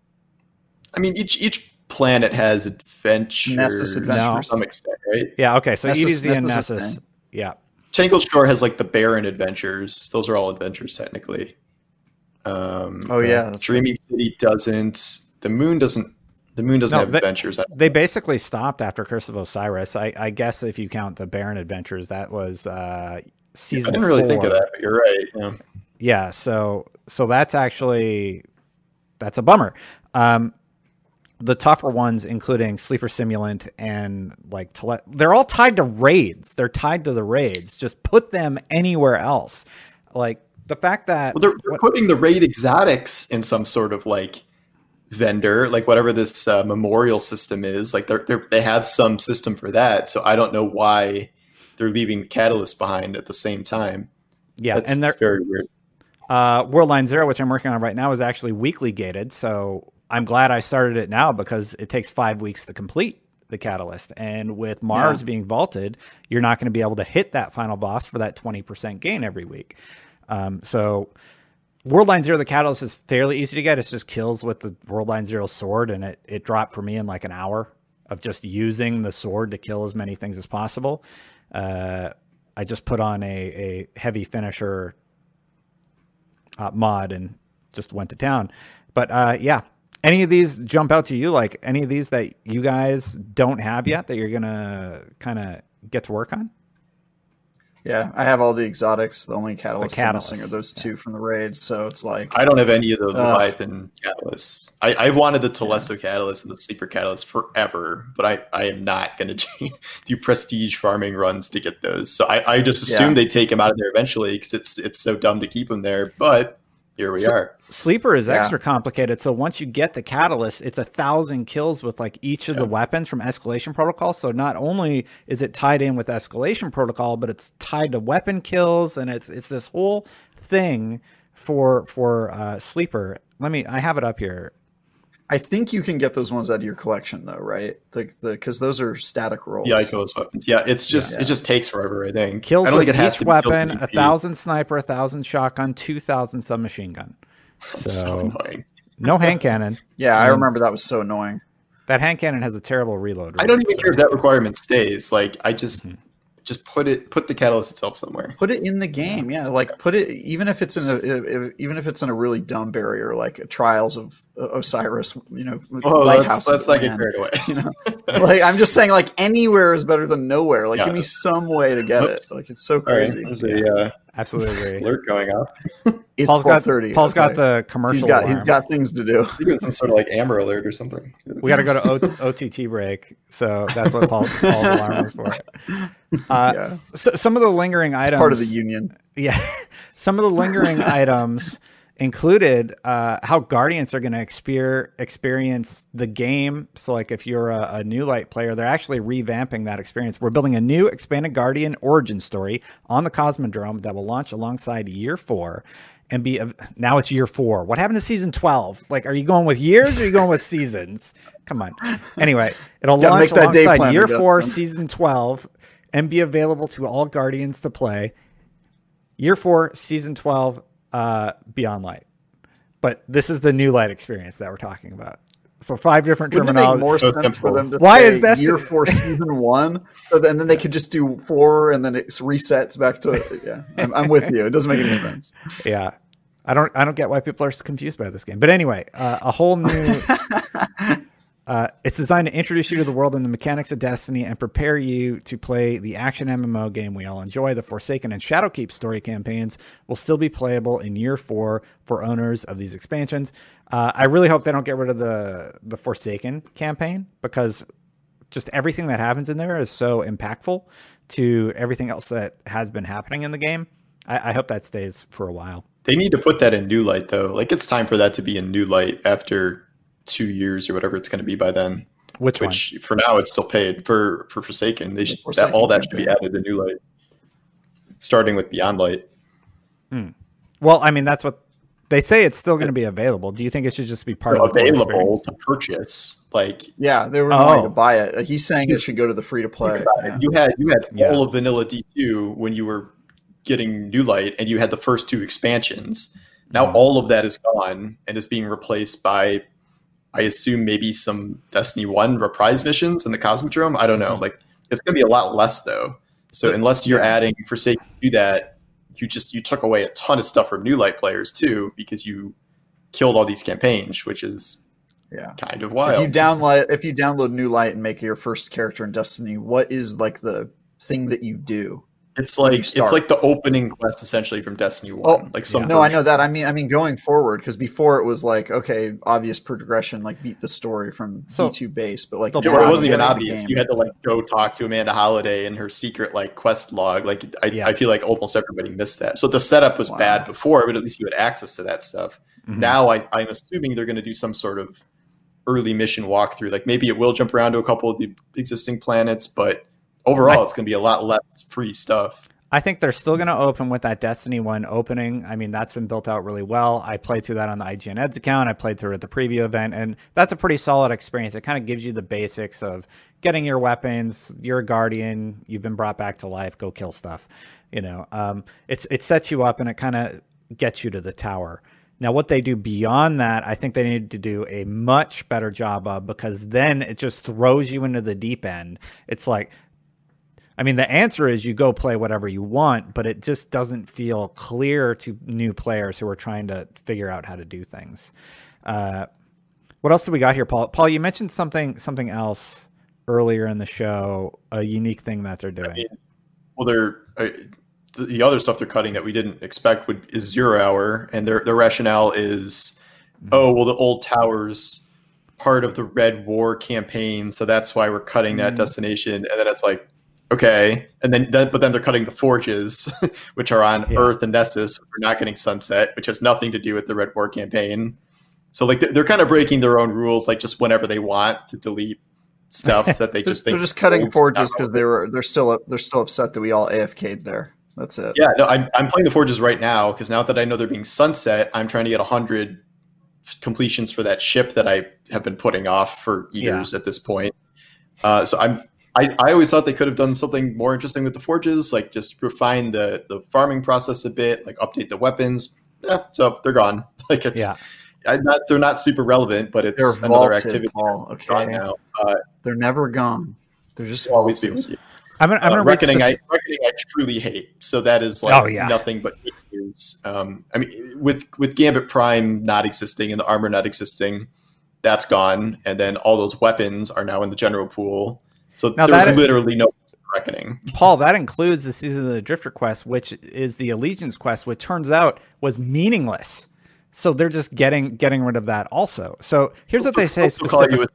I mean, each planet has adventures to some extent, right? Yeah, okay. So EDZ and Nessus. Yeah. Tangled Shore has like the Barren adventures. Those are all adventures technically. Dreaming City doesn't. The Moon doesn't have adventures. They basically stopped after Curse of Osiris. I guess if you count the Barren adventures, that was season 4. I didn't really think of that, but you're right. Yeah. So that's a bummer. The tougher ones, including Sleeper Simulant and like they're all tied to raids. They're tied to the raids. Just put them anywhere else. Like the fact that they're putting the raid exotics in some sort of like vendor, like whatever this memorial system is. Like they have some system for that. So I don't know why they're leaving Catalyst behind at the same time. Yeah, that's and they're very weird. Worldline Zero, which I'm working on right now, is actually weekly gated. So I'm glad I started it now because it takes 5 weeks to complete the Catalyst. And with Mars being vaulted, you're not going to be able to hit that final boss for that 20% gain every week. So Worldline Zero, the Catalyst is fairly easy to get. It's just kills with the Worldline Zero sword, and it dropped for me in like an hour of just using the sword to kill as many things as possible. I just put on a heavy finisher mod and just went to town. But yeah, any of these jump out to you? Like any of these that you guys don't have yet that you're gonna kind of get to work on? Yeah, I have all the exotics. The only catalysts I'm missing are those two from the raids. So it's like I don't have any of the Leviathan catalysts. I wanted the Telesto catalyst and the Sleeper catalyst forever, but I am not going to do prestige farming runs to get those. So I just assume they take them out of there eventually because it's so dumb to keep them there. But here we are. Sleeper is extra complicated. So once you get the catalyst, it's 1,000 kills with like each of the weapons from Escalation Protocol. So not only is it tied in with Escalation Protocol, but it's tied to weapon kills, and it's this whole thing for Sleeper. I have it up here. I think you can get those ones out of your collection though, right? Because those are static rolls. Yeah, Ico's weapons. Yeah, it just takes forever, I think. Kills I don't with think it has each to weapon, 1,000 sniper, 1,000 shotgun, 2,000 submachine gun. That's so annoying. No hand cannon. Yeah, I remember that was so annoying. That hand cannon has a terrible reload rate. I don't even care if that requirement stays. Like I just put the catalyst itself somewhere. Put it in the game, yeah. Like put it even if it's in a really dumb barrier, like Trials of Osiris. You know, let's not get carried away. You know, like I'm just saying, like anywhere is better than nowhere. Like give me some way to get it. Like it's so crazy. Right. There's absolutely alert going off. It's Paul's 12:30. Paul's got the commercial. He's got things to do. I think it was some sort of like Amber alert or something. We got to go to OTT break, so that's what Paul's alarm is for. So some of the lingering items, part of the union. Yeah, some of the lingering items included how Guardians are going to experience the game. So like if you're a new light player, they're actually revamping that experience. We're building a new expanded Guardian origin story on the Cosmodrome that will launch alongside Year 4 and now it's Year 4. What happened to Season 12? Like, are you going with years or are you going with seasons? Come on. Anyway, it'll launch alongside Year 4, Season 12, and be available to all Guardians to play. Year 4, Season 12, Beyond Light. But this is the new light experience that we're talking about. So 5 different terminologies. More sense for them to Why say is this Year 4 Season 1? So then they could just do 4 and then it resets back to I'm with you. It doesn't make any sense. Yeah. I don't get why people are confused by this game. But anyway, a whole new it's designed to introduce you to the world and the mechanics of Destiny and prepare you to play the action MMO game we all enjoy. The Forsaken and Shadowkeep story campaigns will still be playable in Year 4 for owners of these expansions. I really hope they don't get rid of the Forsaken campaign, because just everything that happens in there is so impactful to everything else that has been happening in the game. I hope that stays for a while. They need to put that in New Light though. Like it's time for that to be in New Light after 2 years or whatever it's going to be by then. Which for now it's still paid for Forsaken. They should, all that should be added to New Light, starting with Beyond Light. Well, I mean that's what they say. It's still going to be available. Do you think it should just be part of the available to purchase? Like they were wanting to buy it. He's saying it should go to the free to play. You had all of Vanilla D2 when you were getting New Light, and you had the first 2 expansions. Now all of that is gone and is being replaced by, I assume, maybe some Destiny 1 reprise missions in the Cosmodrome. I don't know. Like it's going to be a lot less though. So unless you're adding Forsaken to that, you took away a ton of stuff from New Light players too, because you killed all these campaigns, which is kind of wild. If you download New Light and make your first character in Destiny, what is like the thing that you do? It's like the opening quest essentially from Destiny 1. No, I know that. I mean going forward, because before it was like, okay, obvious progression, like beat the story from D2 base, but like it wasn't even obvious. You had to like go talk to Amanda Holiday and her secret like quest log. Like I feel like almost everybody missed that. So the setup was bad before, but at least you had access to that stuff. Now I'm assuming they're going to do some sort of early mission walkthrough. Like maybe it will jump around to a couple of the existing planets, but overall, it's going to be a lot less free stuff. I think they're still going to open with that Destiny 1 opening. I mean, that's been built out really well. I played through that on the IGN Eds account. I played through it at the preview event, and that's a pretty solid experience. It kind of gives you the basics of getting your weapons. You're a guardian. You've been brought back to life. Go kill stuff. You know, it sets you up, and it kind of gets you to the tower. Now, what they do beyond that, I think they need to do a much better job of, because then it just throws you into the deep end. It's like, I mean, the answer is you go play whatever you want, but it just doesn't feel clear to new players who are trying to figure out how to do things. What else do we got here, Paul? Paul, you mentioned something else earlier in the show, a unique thing that they're doing. I mean, well, the other stuff they're cutting that we didn't expect is 0 hour, and their rationale is, the old towers part of the Red War campaign, so that's why we're cutting that destination. And then it's like, okay, and but then they're cutting the forges, which are on Earth and Nessus, which are not getting Sunset, which has nothing to do with the Red War campaign. So like they're kind of breaking their own rules, like just whenever they want to delete stuff that they just think they're just cutting forges because they're still upset that we all AFK'd there. That's it. Yeah, no, I'm playing the forges right now because now that I know they're being sunset, I'm trying to get 100 completions for that ship that I have been putting off for years at this point. So I always thought they could have done something more interesting with the forges, like just refine the farming process a bit, like update the weapons. So they're gone. Like they're not super relevant, but it's another activity. Paul. Okay, now. They're never gone. They're just always be with you. I'm gonna Reckoning. Reckoning, I truly hate. So that is like nothing but good news. I mean, with Gambit Prime not existing and the armor not existing, that's gone, and then all those weapons are now in the general pool. So now there's literally no Reckoning. Paul, that includes the Season of the Drifter quest, which is the Allegiance quest, which turns out was meaningless. So they're just getting rid of that also. So here's what they say specifically.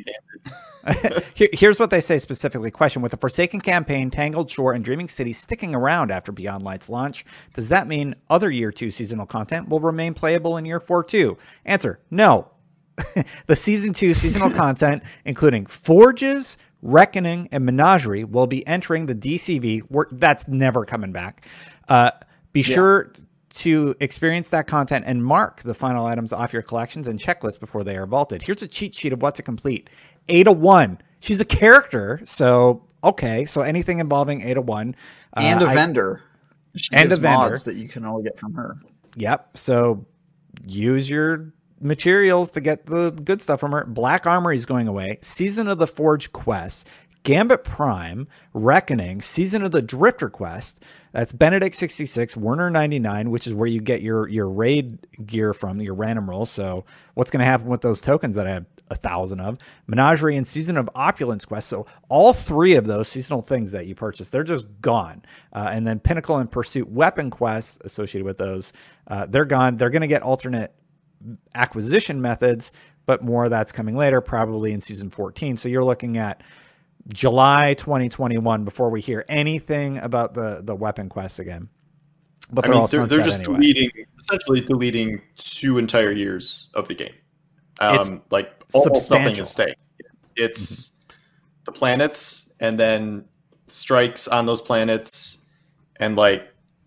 Here's what they say specifically. Question: with the Forsaken campaign, Tangled Shore, and Dreaming City sticking around after Beyond Light's launch, does that mean other Year 2 seasonal content will remain playable in Year 4 too? Answer: no. The Season 2 seasonal content, including Forges, Reckoning, and Menagerie, will be entering the DCV. That's never coming back. Be sure to experience that content and mark the final items off your collections and checklists before they are vaulted. Here's a cheat sheet of what to complete. Ada 1. She's a character, so okay. So anything involving Ada 1. And a vendor. She gives mods that you can only get from her. Yep. So use your materials to get the good stuff from her. Black Armory is going away. Season of the Forge quest. Gambit Prime, Reckoning, Season of the Drifter quest. That's Benedict 66, Werner 99, which is where you get your raid gear from, your random rolls. So what's going to happen with those tokens that I have 1,000 of? Menagerie and Season of Opulence quest. So all three of those seasonal things that you purchased, they're just gone. And then Pinnacle and Pursuit weapon quests associated with those, they're gone. They're going to get alternate acquisition methods, but more of that's coming later, probably in Season 14. So you're looking at July 2021 before we hear anything about the weapon quests again. But they're just essentially deleting 2 entire years of the game. Like almost nothing is staying. It's the planets and then strikes on those planets, and like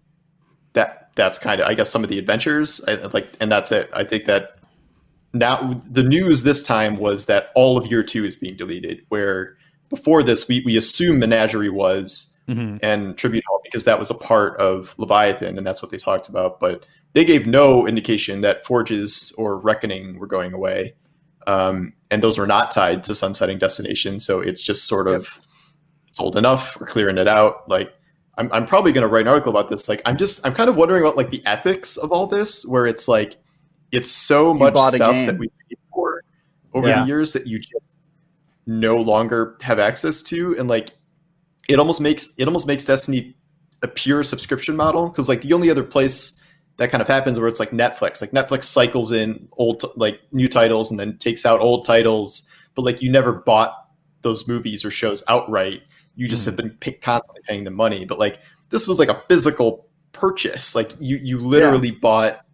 that's kind of, I guess, some of the adventures. And that's it. I think that now the news this time was that all of Year 2 is being deleted, where before this, we assumed Menagerie was and Tribute Hall because that was a part of Leviathan, and that's what they talked about. But they gave no indication that Forges or Reckoning were going away, and those were not tied to Sunsetting Destination. So it's just sort of it's old enough. We're clearing it out. Like I'm probably going to write an article about this. Like I'm kind of wondering about like the ethics of all this, where it's like it's so much stuff that we paid for over the years that you just no longer have access to, and like it almost makes Destiny a pure subscription model, because like the only other place that kind of happens where it's like Netflix cycles in old like new titles and then takes out old titles, but like you never bought those movies or shows outright, you just have been constantly paying them money. But like this was like a physical purchase, like you literally bought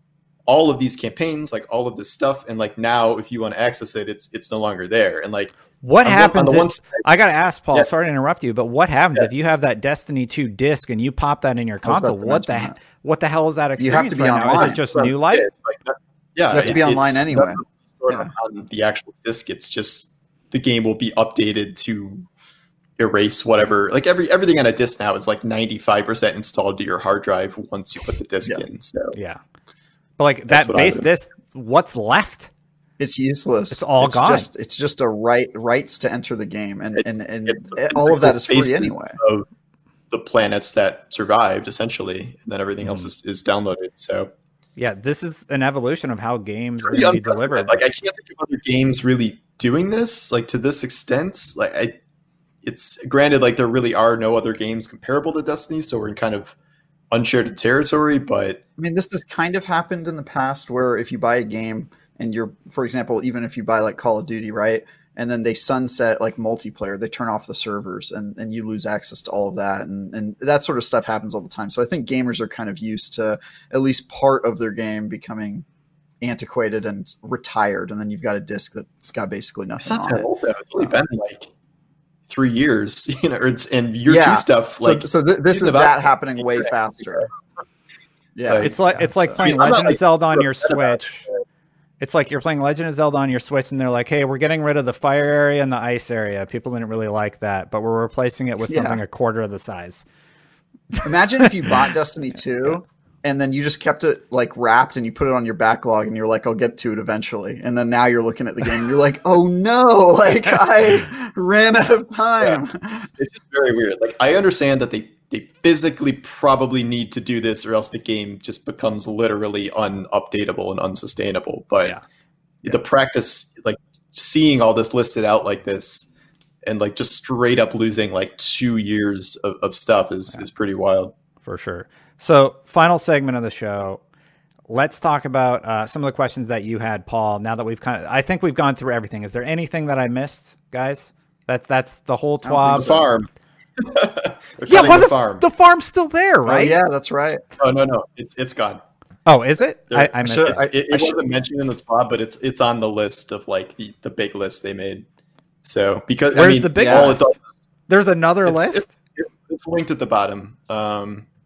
all of these campaigns, like all of this stuff, and like now if you want to access it, it's no longer there. And like what happens I gotta ask, Paul, sorry to interrupt you, but what happens if you have that Destiny 2 disc and you pop that in your console? What the hell is that experience? You have to be online. Now? Is it just New Light? You have to be online anyway. On the actual disc, it's just the game will be updated to erase whatever. Like everything on a disc now is like 95% installed to your hard drive once you put the disc in. So but like that base disc, what's left? It's useless. It's all gone. It's just a rights to enter the game, and all of that is free anyway. Of the planets that survived, essentially, and then everything else is downloaded. So yeah, this is an evolution of how games are going to be delivered. Like I can't think of other games really doing this like to this extent. Like it's granted, like there really are no other games comparable to Destiny, so we're in kind of uncharted territory. But I mean, this has kind of happened in the past, where if you buy a game and you're, for example, even if you buy like Call of Duty, right? And then they sunset like multiplayer, they turn off the servers and you lose access to all of that. And that sort of stuff happens all the time. So I think gamers are kind of used to at least part of their game becoming antiquated and retired. And then you've got a disc that's got basically nothing on it. It's only been like 3 years, you know, and year 2 stuff. Like so this is that happening way faster. Yeah. It's like playing Legend of Zelda on your Switch. It's like you're playing Legend of Zelda on your Switch and they're like, hey, we're getting rid of the fire area and the ice area. People didn't really like that, but we're replacing it with something a quarter of the size. Imagine if you bought Destiny 2 and then you just kept it like wrapped and you put it on your backlog and you're like, I'll get to it eventually. And then now you're looking at the game and you're like, oh no, like I ran out of time. Yeah. It's just very weird. Like I understand that they physically probably need to do this or else the game just becomes literally unupdatable and unsustainable. But the practice, like seeing all this listed out like this and like just straight up losing like 2 years of stuff is pretty wild. For sure. So final segment of the show. Let's talk about some of the questions that you had, Paul, now that I think we've gone through everything. Is there anything that I missed, guys? That's the whole TWAB. The farm. The farm's still there, right? Oh, yeah, that's right. Oh no, it's gone. Oh, is it? I missed it. It wasn't mentioned in the TWAB, but it's on the list of like the big list they made. So because where's the big list? There's another list. It's linked at the bottom. Oh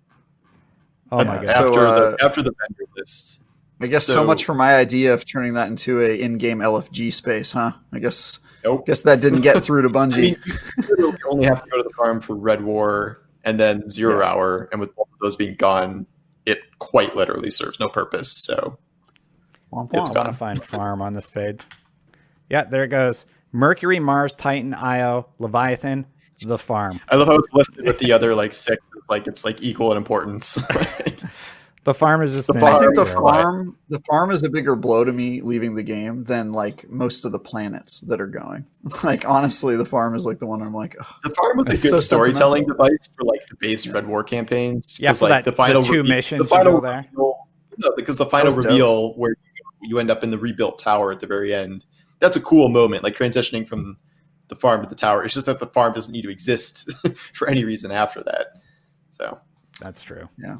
my god! After the vendor list. I guess so much for my idea of turning that into a in-game LFG space, huh? I guess. Nope. Guess that didn't get through to Bungie. I mean, you only have to go to the farm for Red War and then Zero Hour, and with both of those being gone, it quite literally serves no purpose. So it's gone. I want to find farm on this page. Yeah, there it goes. Mercury, Mars, Titan, Io, Leviathan, the farm. I love how it's listed with the other like 6. It's like equal in importance. The farm is just. I think the farm is a bigger blow to me leaving the game than like most of the planets that are going. Like honestly, the farm is like the one I'm like. Ugh. The farm was a good storytelling device for like the base Red War campaigns. Yeah, for like the final 2 missions. The final there. Because the final reveal where you end up in the rebuilt tower at the very end. That's a cool moment, like transitioning from the farm to the tower. It's just that the farm doesn't need to exist for any reason after that. So that's true. Yeah.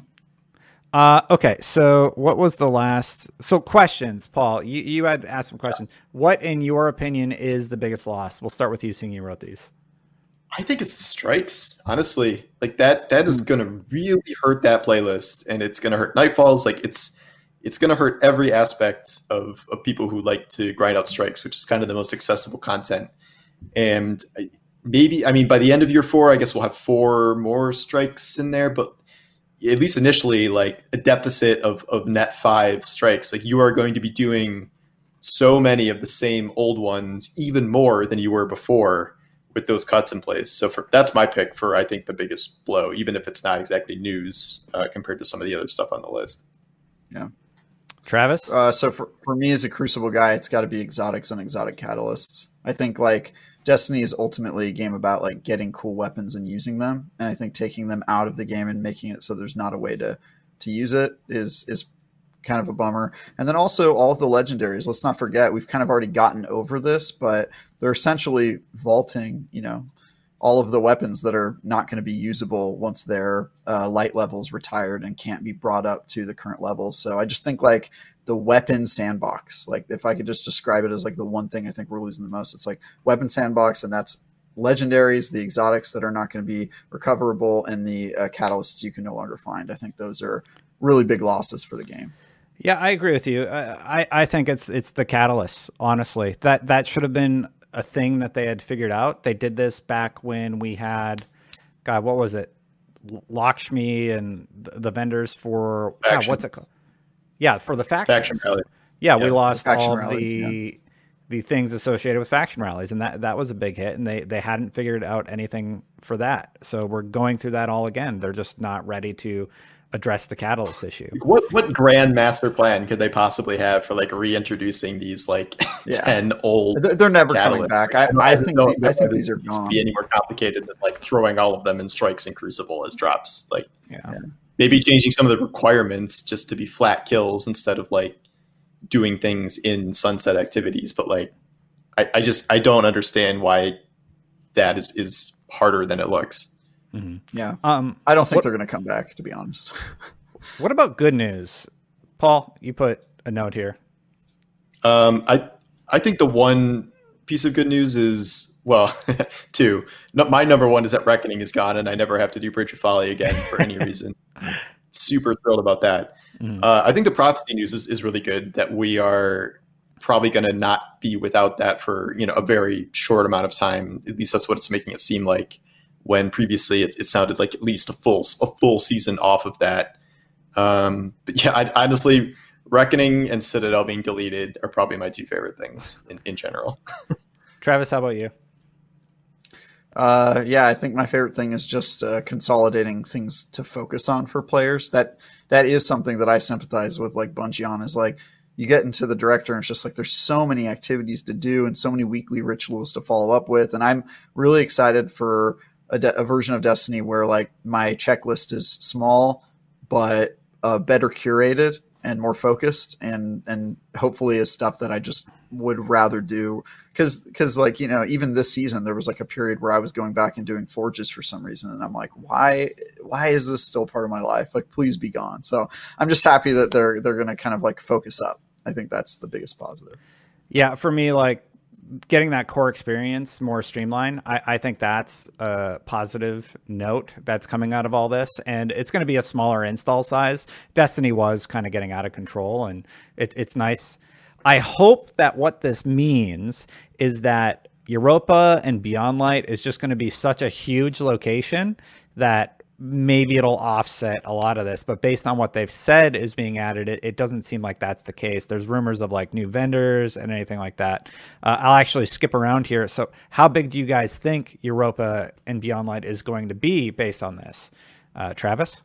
Okay, so what was the last? So questions, Paul. You had asked some questions. What, in your opinion, is the biggest loss? We'll start with you, seeing you wrote these. I think it's the strikes, honestly. Like that is going to really hurt that playlist, and it's going to hurt Nightfalls. Like it's going to hurt every aspect of people who like to grind out strikes, which is kind of the most accessible content. And maybe, I mean, by the end of year 4, I guess we'll have 4 more strikes in there, but at least initially, like a deficit of net 5 strikes. Like you are going to be doing so many of the same old ones, even more than you were before with those cuts in place. So that's my pick for, I think, the biggest blow, even if it's not exactly news compared to some of the other stuff on the list. Yeah. Travis? So for me as a Crucible guy, it's got to be exotics and exotic catalysts. I think like Destiny is ultimately a game about like getting cool weapons and using them. And I think taking them out of the game and making it so there's not a way to use it is kind of a bummer. And then also all of the legendaries. Let's not forget, we've kind of already gotten over this, but they're essentially vaulting, all of the weapons that are not going to be usable once their light levels retired and can't be brought up to the current levels. So I just think like the weapon sandbox. Like if I could just describe it as like the one thing I think we're losing the most, it's like weapon sandbox, and that's legendaries, the exotics that are not going to be recoverable, and the catalysts you can no longer find. I think those are really big losses for the game. Yeah, I agree with you. I think it's the catalyst, honestly. That should have been a thing that they had figured out. They did this back when we had, God, what was it? Lakshmi and the vendors for, God, what's it called? Yeah, for the faction rally. Yeah, we lost all the things associated with faction rallies, and that was a big hit, and they hadn't figured out anything for that. So we're going through that all again. They're just not ready to address the catalyst issue. What grand master plan could they possibly have for like reintroducing these like 10 old? They're never coming back. I think these are gone. Be any more complicated than like throwing all of them in strikes and crucible as drops. Like maybe changing some of the requirements just to be flat kills instead of like doing things in sunset activities. But like I don't understand why that is harder than it looks. Mm-hmm. Yeah. I don't think they're going to come back, to be honest. What about good news? Paul, you put a note here. I think the one piece of good news is, well, two. No, my number one is that Reckoning is gone and I never have to do Bridge of Folly again for any reason. Super thrilled about that. Mm-hmm. I think the prophecy news is really good, that we are probably going to not be without that for, a very short amount of time. At least that's what it's making it seem like, when previously it sounded like at least a full season off of that. But yeah, I honestly, Reckoning and Citadel being deleted are probably my two favorite things in general. Travis, how about you? Yeah, I think my favorite thing is just consolidating things to focus on for players. That is something that I sympathize with, like Bungie on, is like, you get into the director and it's just like there's so many activities to do and so many weekly rituals to follow up with. And I'm really excited for a version of Destiny where like my checklist is small, but better curated and more focused, and hopefully is stuff that I just would rather do. Cause like, even this season, there was like a period where I was going back and doing forges for some reason. And I'm like, why is this still part of my life? Like, please be gone. So I'm just happy that they're going to kind of like focus up. I think that's the biggest positive. Yeah. For me, like, getting that core experience more streamlined, I think that's a positive note that's coming out of all this. And it's going to be a smaller install size. Destiny was kind of getting out of control, and it's nice. I hope that what this means is that Europa and Beyond Light is just going to be such a huge location that maybe it'll offset a lot of this, but based on what they've said is being added, it doesn't seem like that's the case. There's rumors of like new vendors and anything like that. I'll actually skip around here. So how big do you guys think Europa and Beyond Light is going to be based on this? Travis?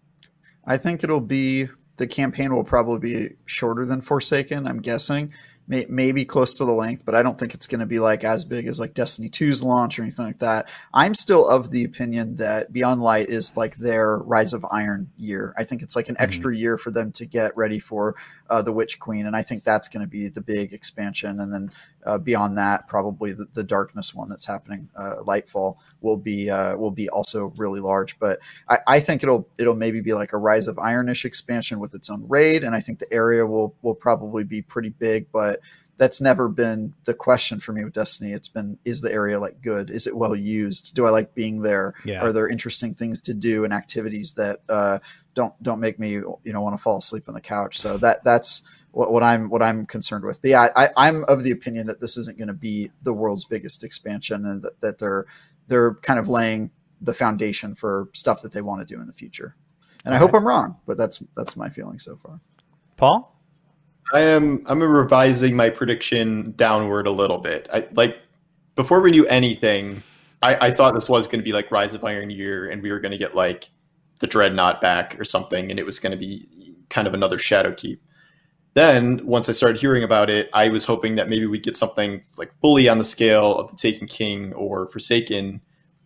I think the campaign will probably be shorter than Forsaken, I'm guessing. Maybe close to the length, but I don't think it's going to be like as big as like Destiny 2's launch or anything like that. I'm still of the opinion that Beyond Light is like their Rise of Iron year. I think it's like an extra year for them to get ready for the Witch Queen, and I think that's going to be the big expansion. And then beyond that, probably the Darkness one that's happening, Lightfall, will be also really large. But I think it'll maybe be like a Rise of Iron-ish expansion with its own raid, and I think the area will probably be pretty big. But that's never been the question for me with Destiny. It's been, is the area like good? Is it well used? Do I like being there? Yeah. Are there interesting things to do and activities that don't make me want to fall asleep on the couch? So that's what I'm concerned with. But yeah, I'm of the opinion that this isn't going to be the world's biggest expansion, and that they're kind of laying the foundation for stuff that they want to do in the future. And I hope I'm wrong, but that's my feeling so far. Paul? I'm revising my prediction downward a little bit. Before we knew anything, I thought this was going to be like Rise of Iron year, and we were going to get like the Dreadnought back or something, and it was going to be kind of another Shadowkeep. Then once I started hearing about it, I was hoping that maybe we'd get something like fully on the scale of the Taken King or Forsaken,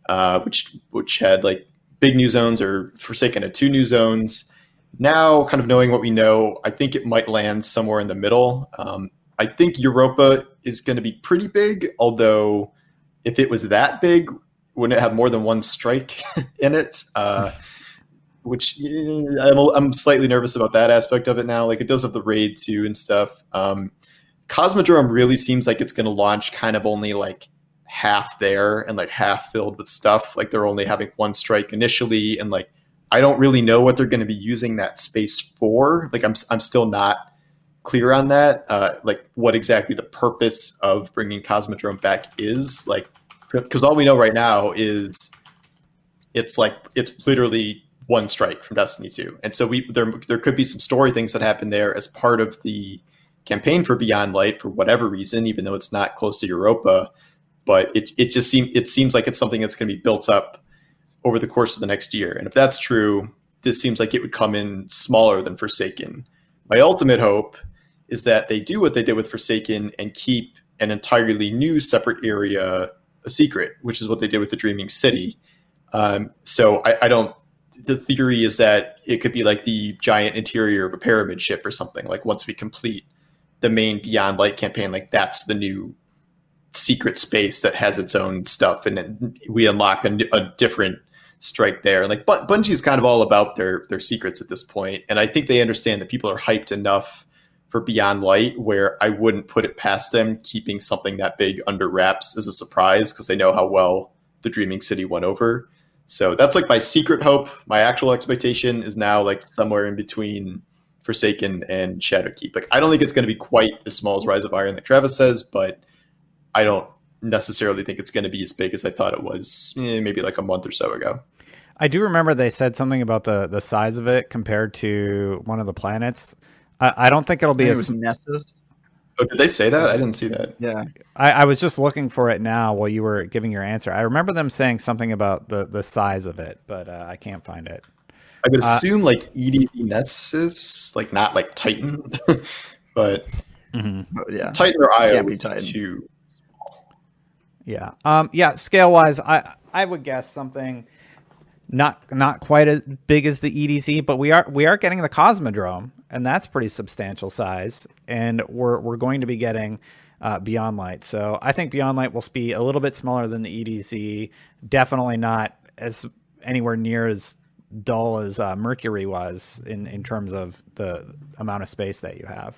which had like big new zones, or Forsaken had 2 new zones. Now, kind of knowing what we know, I think it might land somewhere in the middle. I think Europa is going to be pretty big, although if it was that big, wouldn't it have more than one strike in it? which I'm slightly nervous about that aspect of it now. Like, it does have the raid too and stuff. Cosmodrome really seems like it's going to launch kind of only like half there and like half filled with stuff. Like, they're only having one strike initially, and like I don't really know what they're going to be using that space for. Like, I'm still not clear on that. Like, what exactly the purpose of bringing Cosmodrome back is. Like, because all we know right now is it's literally one strike from Destiny 2, and so there could be some story things that happen there as part of the campaign for Beyond Light for whatever reason, even though it's not close to Europa. But it seems like it's something that's going to be built up over the course of the next year. And if that's true, this seems like it would come in smaller than Forsaken. My ultimate hope is that they do what they did with Forsaken and keep an entirely new separate area a secret, which is what they did with the Dreaming City. So I don't. The theory is that it could be like the giant interior of a pyramid ship or something. Like, once we complete the main Beyond Light campaign, like that's the new secret space that has its own stuff, and then we unlock a different strike there. Like, Bungie's kind of all about their secrets at this point, and I think they understand that people are hyped enough for Beyond Light where I wouldn't put it past them keeping something that big under wraps as a surprise, because they know how well the Dreaming City went over. So that's like my secret hope. My actual expectation is now like somewhere in between Forsaken and Shadowkeep. Like, I don't think it's going to be quite as small as Rise of Iron, like Travis says, but I don't necessarily think it's going to be as big as I thought it was maybe like a month or so ago. I do remember they said something about the size of it compared to one of the planets. I don't think it'll be as Nessus. Oh, did they say that? I didn't see that. Yeah. I was just looking for it now while you were giving your answer. I remember them saying something about the size of it, but I can't find it. I would assume like EDZ Nessus, like not like Titan, but yeah, Titan or Io can't be Titan. Too. Yeah. Yeah. Scale wise, I would guess something not quite as big as the EDZ, but we are getting the Cosmodrome, and that's pretty substantial size. And we're going to be getting Beyond Light. So I think Beyond Light will be a little bit smaller than the EDZ. Definitely not as anywhere near as dull as Mercury was in terms of the amount of space that you have.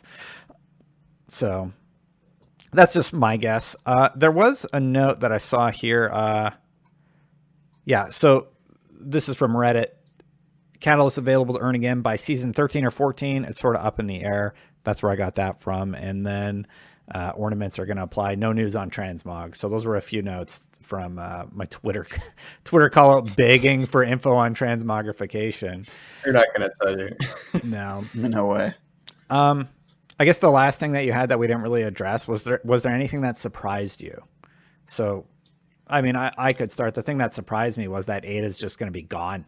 So that's just my guess. There was a note that I saw here. Yeah, so this is from Reddit. Catalyst available to earn again by season 13 or 14. It's sort of up in the air. That's where I got that from. And then ornaments are going to apply. No news on transmog. So those were a few notes from my Twitter call out begging for info on transmogrification. They're not going to tell you. No way. I guess the last thing that you had that we didn't really address was there anything that surprised you? So, I mean, I could start. The thing that surprised me was that Ada is just going to be gone.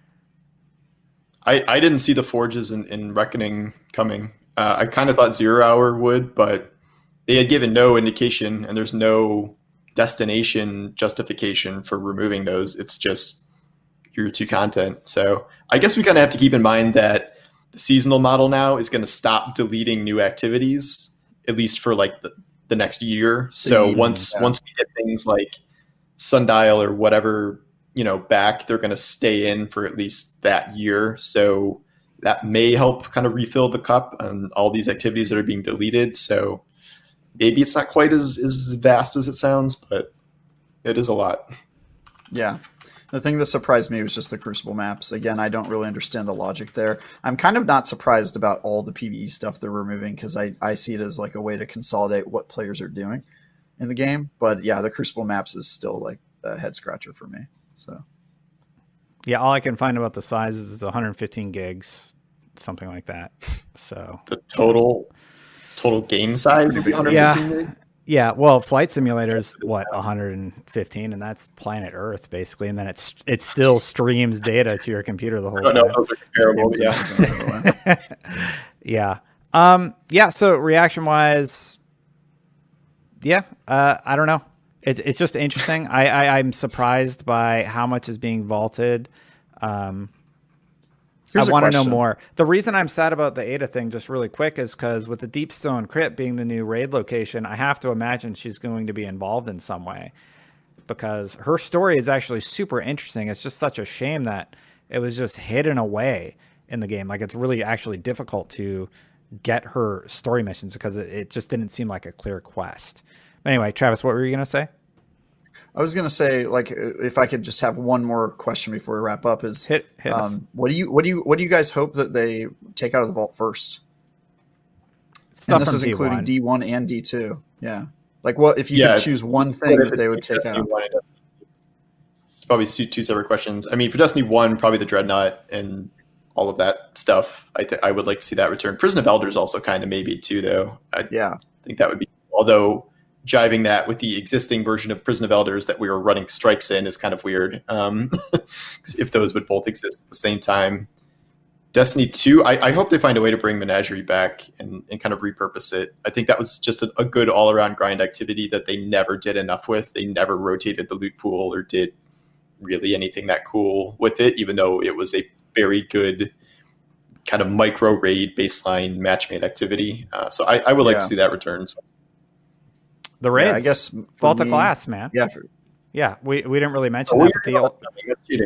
I didn't see the forges in Reckoning coming. I kind of thought 0 Hour would, but they had given no indication, and there's no destination justification for removing those. It's just your 2 content. So I guess we kind of have to keep in mind that the seasonal model now is going to stop deleting new activities, at least for like the next year. So once we get things like Sundial or whatever, back, they're going to stay in for at least that year. So that may help kind of refill the cup on all these activities that are being deleted. So maybe it's not quite as vast as it sounds, but it is a lot. Yeah. The thing that surprised me was just the Crucible maps. Again, I don't really understand the logic there. I'm kind of not surprised about all the PvE stuff they're removing, because I see it as like a way to consolidate what players are doing in the game. But yeah, the Crucible maps is still like a head scratcher for me. So yeah, all I can find about the sizes is 115 gigs, something like that. So the total game size would be 115 gigs? Yeah, well, Flight Simulator is 115, and that's planet Earth basically, and then it still streams data to your computer the whole time. No, those are comparable. Yeah. Yeah. So reaction wise, yeah, I don't know. It's just interesting. I'm surprised by how much is being vaulted. I want to know more. The reason I'm sad about the Ada thing, just really quick, is because with the Deepstone Crypt being the new raid location, I have to imagine she's going to be involved in some way, because her story is actually super interesting. It's just such a shame that it was just hidden away in the game. Like, it's really actually difficult to get her story missions because it just didn't seem like a clear quest. But anyway, Travis, what were you going to say? I was going to say, like, if I could just have one more question before we wrap up, is hit us. What do you guys hope that they take out of the vault first? Stuff and this is D1. including D1 and D2. Yeah. Like, what if you could choose one thing that they would take out? It's probably two separate questions. I mean, for Destiny 1, probably the Dreadnought and all of that stuff. I would like to see that return. Prison of Elders also kind of maybe too, though. I think that would be, although jiving that with the existing version of Prison of Elders that we were running strikes in is kind of weird. If those would both exist at the same time. Destiny 2, I hope they find a way to bring Menagerie back and kind of repurpose it. I think that was just a good all-around grind activity that they never did enough with. They never rotated the loot pool or did really anything that cool with it, even though it was a very good kind of micro raid baseline matchmade activity. So I would like to see that return. So. The raids, I guess, Vault of Glass, man. Yeah, we didn't really mention that. But that's cheating.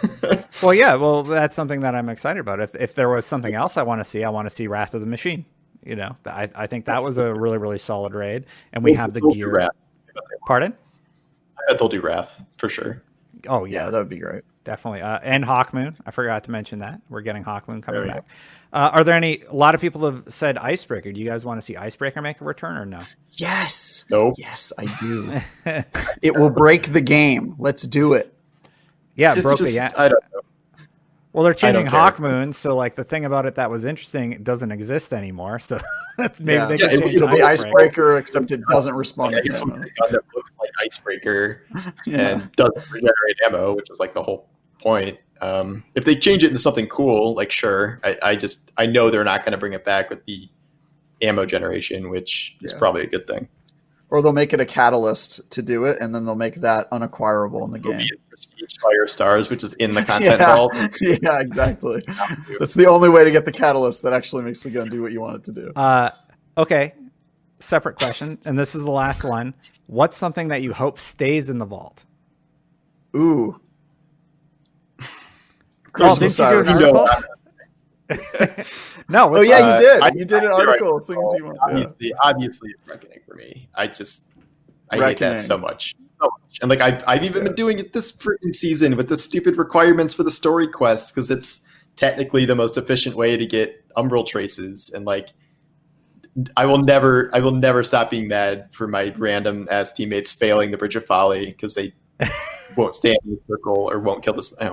well, that's something that I'm excited about. If there was something else I want to see Wrath of the Machine. You know, I think that was a really, really solid raid, and we have the gear. Wrath. Pardon? I bet they'll do Wrath for sure. Oh yeah, that would be great. Definitely. And Hawkmoon. I forgot to mention that. We're getting Hawkmoon coming back. Are there a lot of people have said Icebreaker. Do you guys want to see Icebreaker make a return or no? Yes. Nope. Yes, I do. It will break the game. Let's do it. Yeah, it broke the I don't know. Well, they're changing Hawkmoon, so like the thing about it that was interesting, it doesn't exist anymore. So maybe they can change it'll be Icebreaker, except it doesn't respond to ammo. That looks like Icebreaker and doesn't regenerate ammo, which is like the whole point. If they change it into something cool, like sure, I know they're not going to bring it back with the ammo generation, which is probably a good thing. Or they'll make it a catalyst to do it, and then they'll make that unacquirable in the game. Prestige Fire Stars, which is in the content vault. Yeah, exactly. That's the only way to get the catalyst that actually makes the gun do what you want it to do. Okay, separate question, and this is the last one. What's something that you hope stays in the vault? Ooh. Didn't you do an article? No. You did. You did an article of things you want. Obviously, it's Reckoning for me. I hate that so much. And like I've even been doing it this freaking season with the stupid requirements for the story quests because it's technically the most efficient way to get Umbral traces. And like I will never stop being mad for my random ass teammates failing the Bridge of Folly because they won't stand in the circle or won't kill this.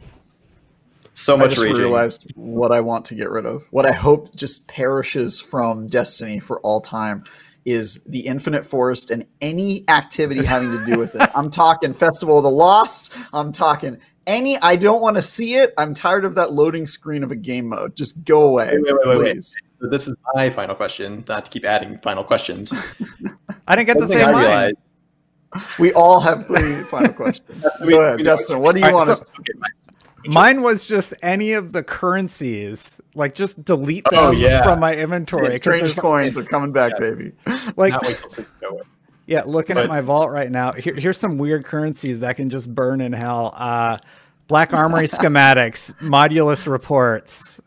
I just realized what I want to get rid of. What I hope just perishes from Destiny for all time is the Infinite Forest and any activity having to do with it. I'm talking Festival of the Lost. I'm talking I don't want to see it. I'm tired of that loading screen of a game mode. Just go away. Wait. So this is my final question, not to keep adding final questions. I didn't get the same line. We all have 3 final questions. Go ahead, Dustin. What do you want us to do? Mine was just any of the currencies, like just delete them from my inventory. Strange coins are coming back, baby. Like, not wait till 6 go. Yeah, looking at my vault right now, here's some weird currencies that can just burn in hell. Black Armory schematics, modulus reports,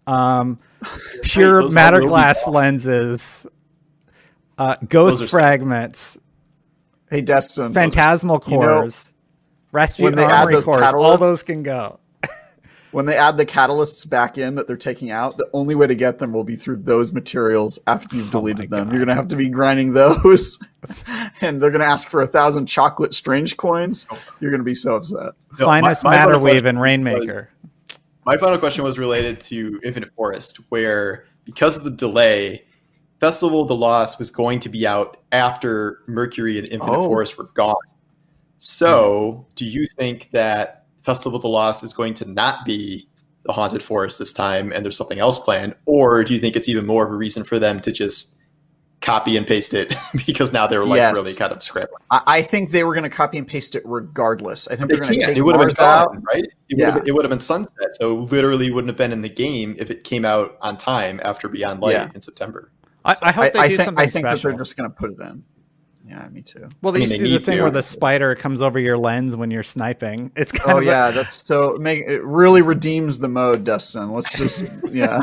pure matter glass lenses, ghost fragments. Hey, Destin. Phantasmal cores, Rasputin armory cores, all those can go. When they add the catalysts back in that they're taking out, the only way to get them will be through those materials after you've deleted them. You're going to have to be grinding those, and they're going to ask for 1,000 chocolate strange coins. You're going to be so upset. Finest Matterweave and Rainmaker. My final question was related to Infinite Forest, where because of the delay, Festival of the Lost was going to be out after Mercury and Infinite Forest were gone. So do you think that Festival of the Lost is going to not be the Haunted Forest this time and there's something else planned? Or do you think it's even more of a reason for them to just copy and paste it because now they're really kind of scrambling? I think they were going to copy and paste it regardless. I think they're going to take it would have been out, right? It would have been sunset, so literally wouldn't have been in the game if it came out on time after Beyond Light in September. I hope they do something I think special. that they're just going to put it in. Yeah, me too. Well, they used to do the thing where the spider comes over your lens when you're sniping. It's kind of that's so it really redeems the mode, Destin. Let's just yeah.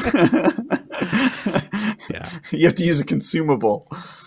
You have to use a consumable.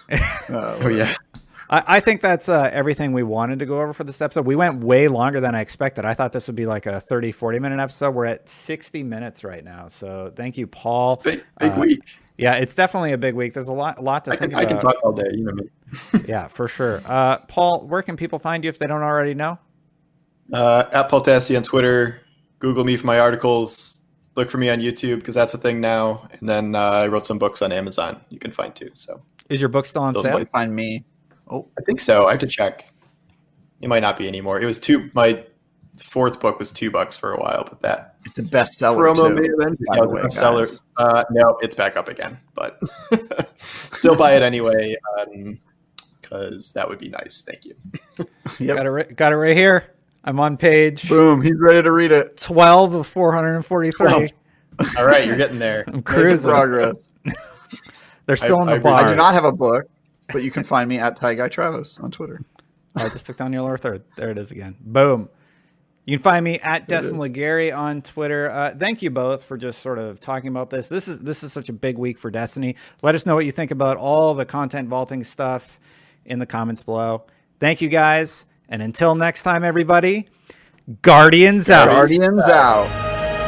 I think that's everything we wanted to go over for this episode. We went way longer than I expected. I thought this would be like a 30, 40-minute episode. We're at 60 minutes right now. So thank you, Paul. It's big week. Yeah, it's definitely a big week. There's a lot to think about. I can talk all day. You know me. Yeah, for sure. Paul, where can people find you if they don't already know? At Paul Tassi on Twitter. Google me for my articles. Look for me on YouTube because that's a thing now. And then I wrote some books on Amazon. You can find too. So is your book still on sale? Find me. Oh, I think so. I have to check. It might not be anymore. It was my fourth book was $2 for a while, but it's a bestseller. Promo may have ended. Yeah, it was a bestseller. No, it's back up again, but still buy it anyway because that would be nice. Thank you. Yep. Got it right here. I'm on page. Boom. He's ready to read it. 12 of 443. 12. All right, you're getting there. I'm cruising. Progress. They're still in the bar. I do not have a book, but you can find me at Ty Guy Travis on Twitter. I just took down your lower third. There it is again. Boom. You can find me at Destin Legary on Twitter. Thank you both for just sort of talking about this. This is such a big week for Destiny. Let us know what you think about all the content vaulting stuff in the comments below. Thank you guys. And until next time, everybody, Guardians out. Guardians out.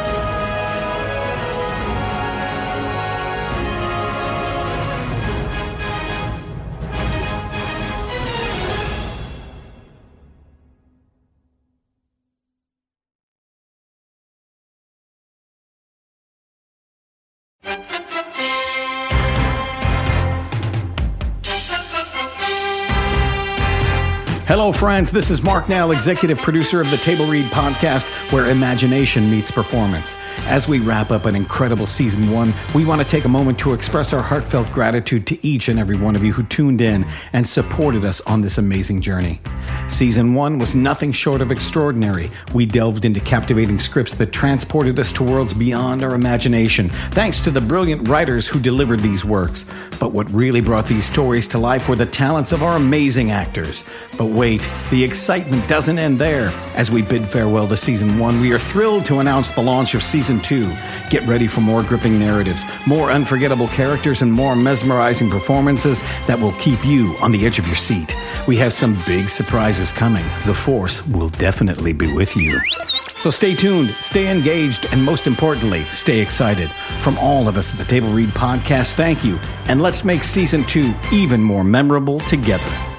Hello, friends. This is Mark Nell, executive producer of the Table Read podcast, where imagination meets performance. As we wrap up an incredible season 1, we want to take a moment to express our heartfelt gratitude to each and every one of you who tuned in and supported us on this amazing journey. Season 1 was nothing short of extraordinary. We delved into captivating scripts that transported us to worlds beyond our imagination, thanks to the brilliant writers who delivered these works. But what really brought these stories to life were the talents of our amazing actors. But wait, the excitement doesn't end there. As we bid farewell to Season 1, we are thrilled to announce the launch of Season 2. Get ready for more gripping narratives, more unforgettable characters, and more mesmerizing performances that will keep you on the edge of your seat. We have some big surprises coming. The Force will definitely be with you. So stay tuned, stay engaged, and most importantly, stay excited. From all of us at the Table Read podcast, thank you, and let's make Season 2 even more memorable together.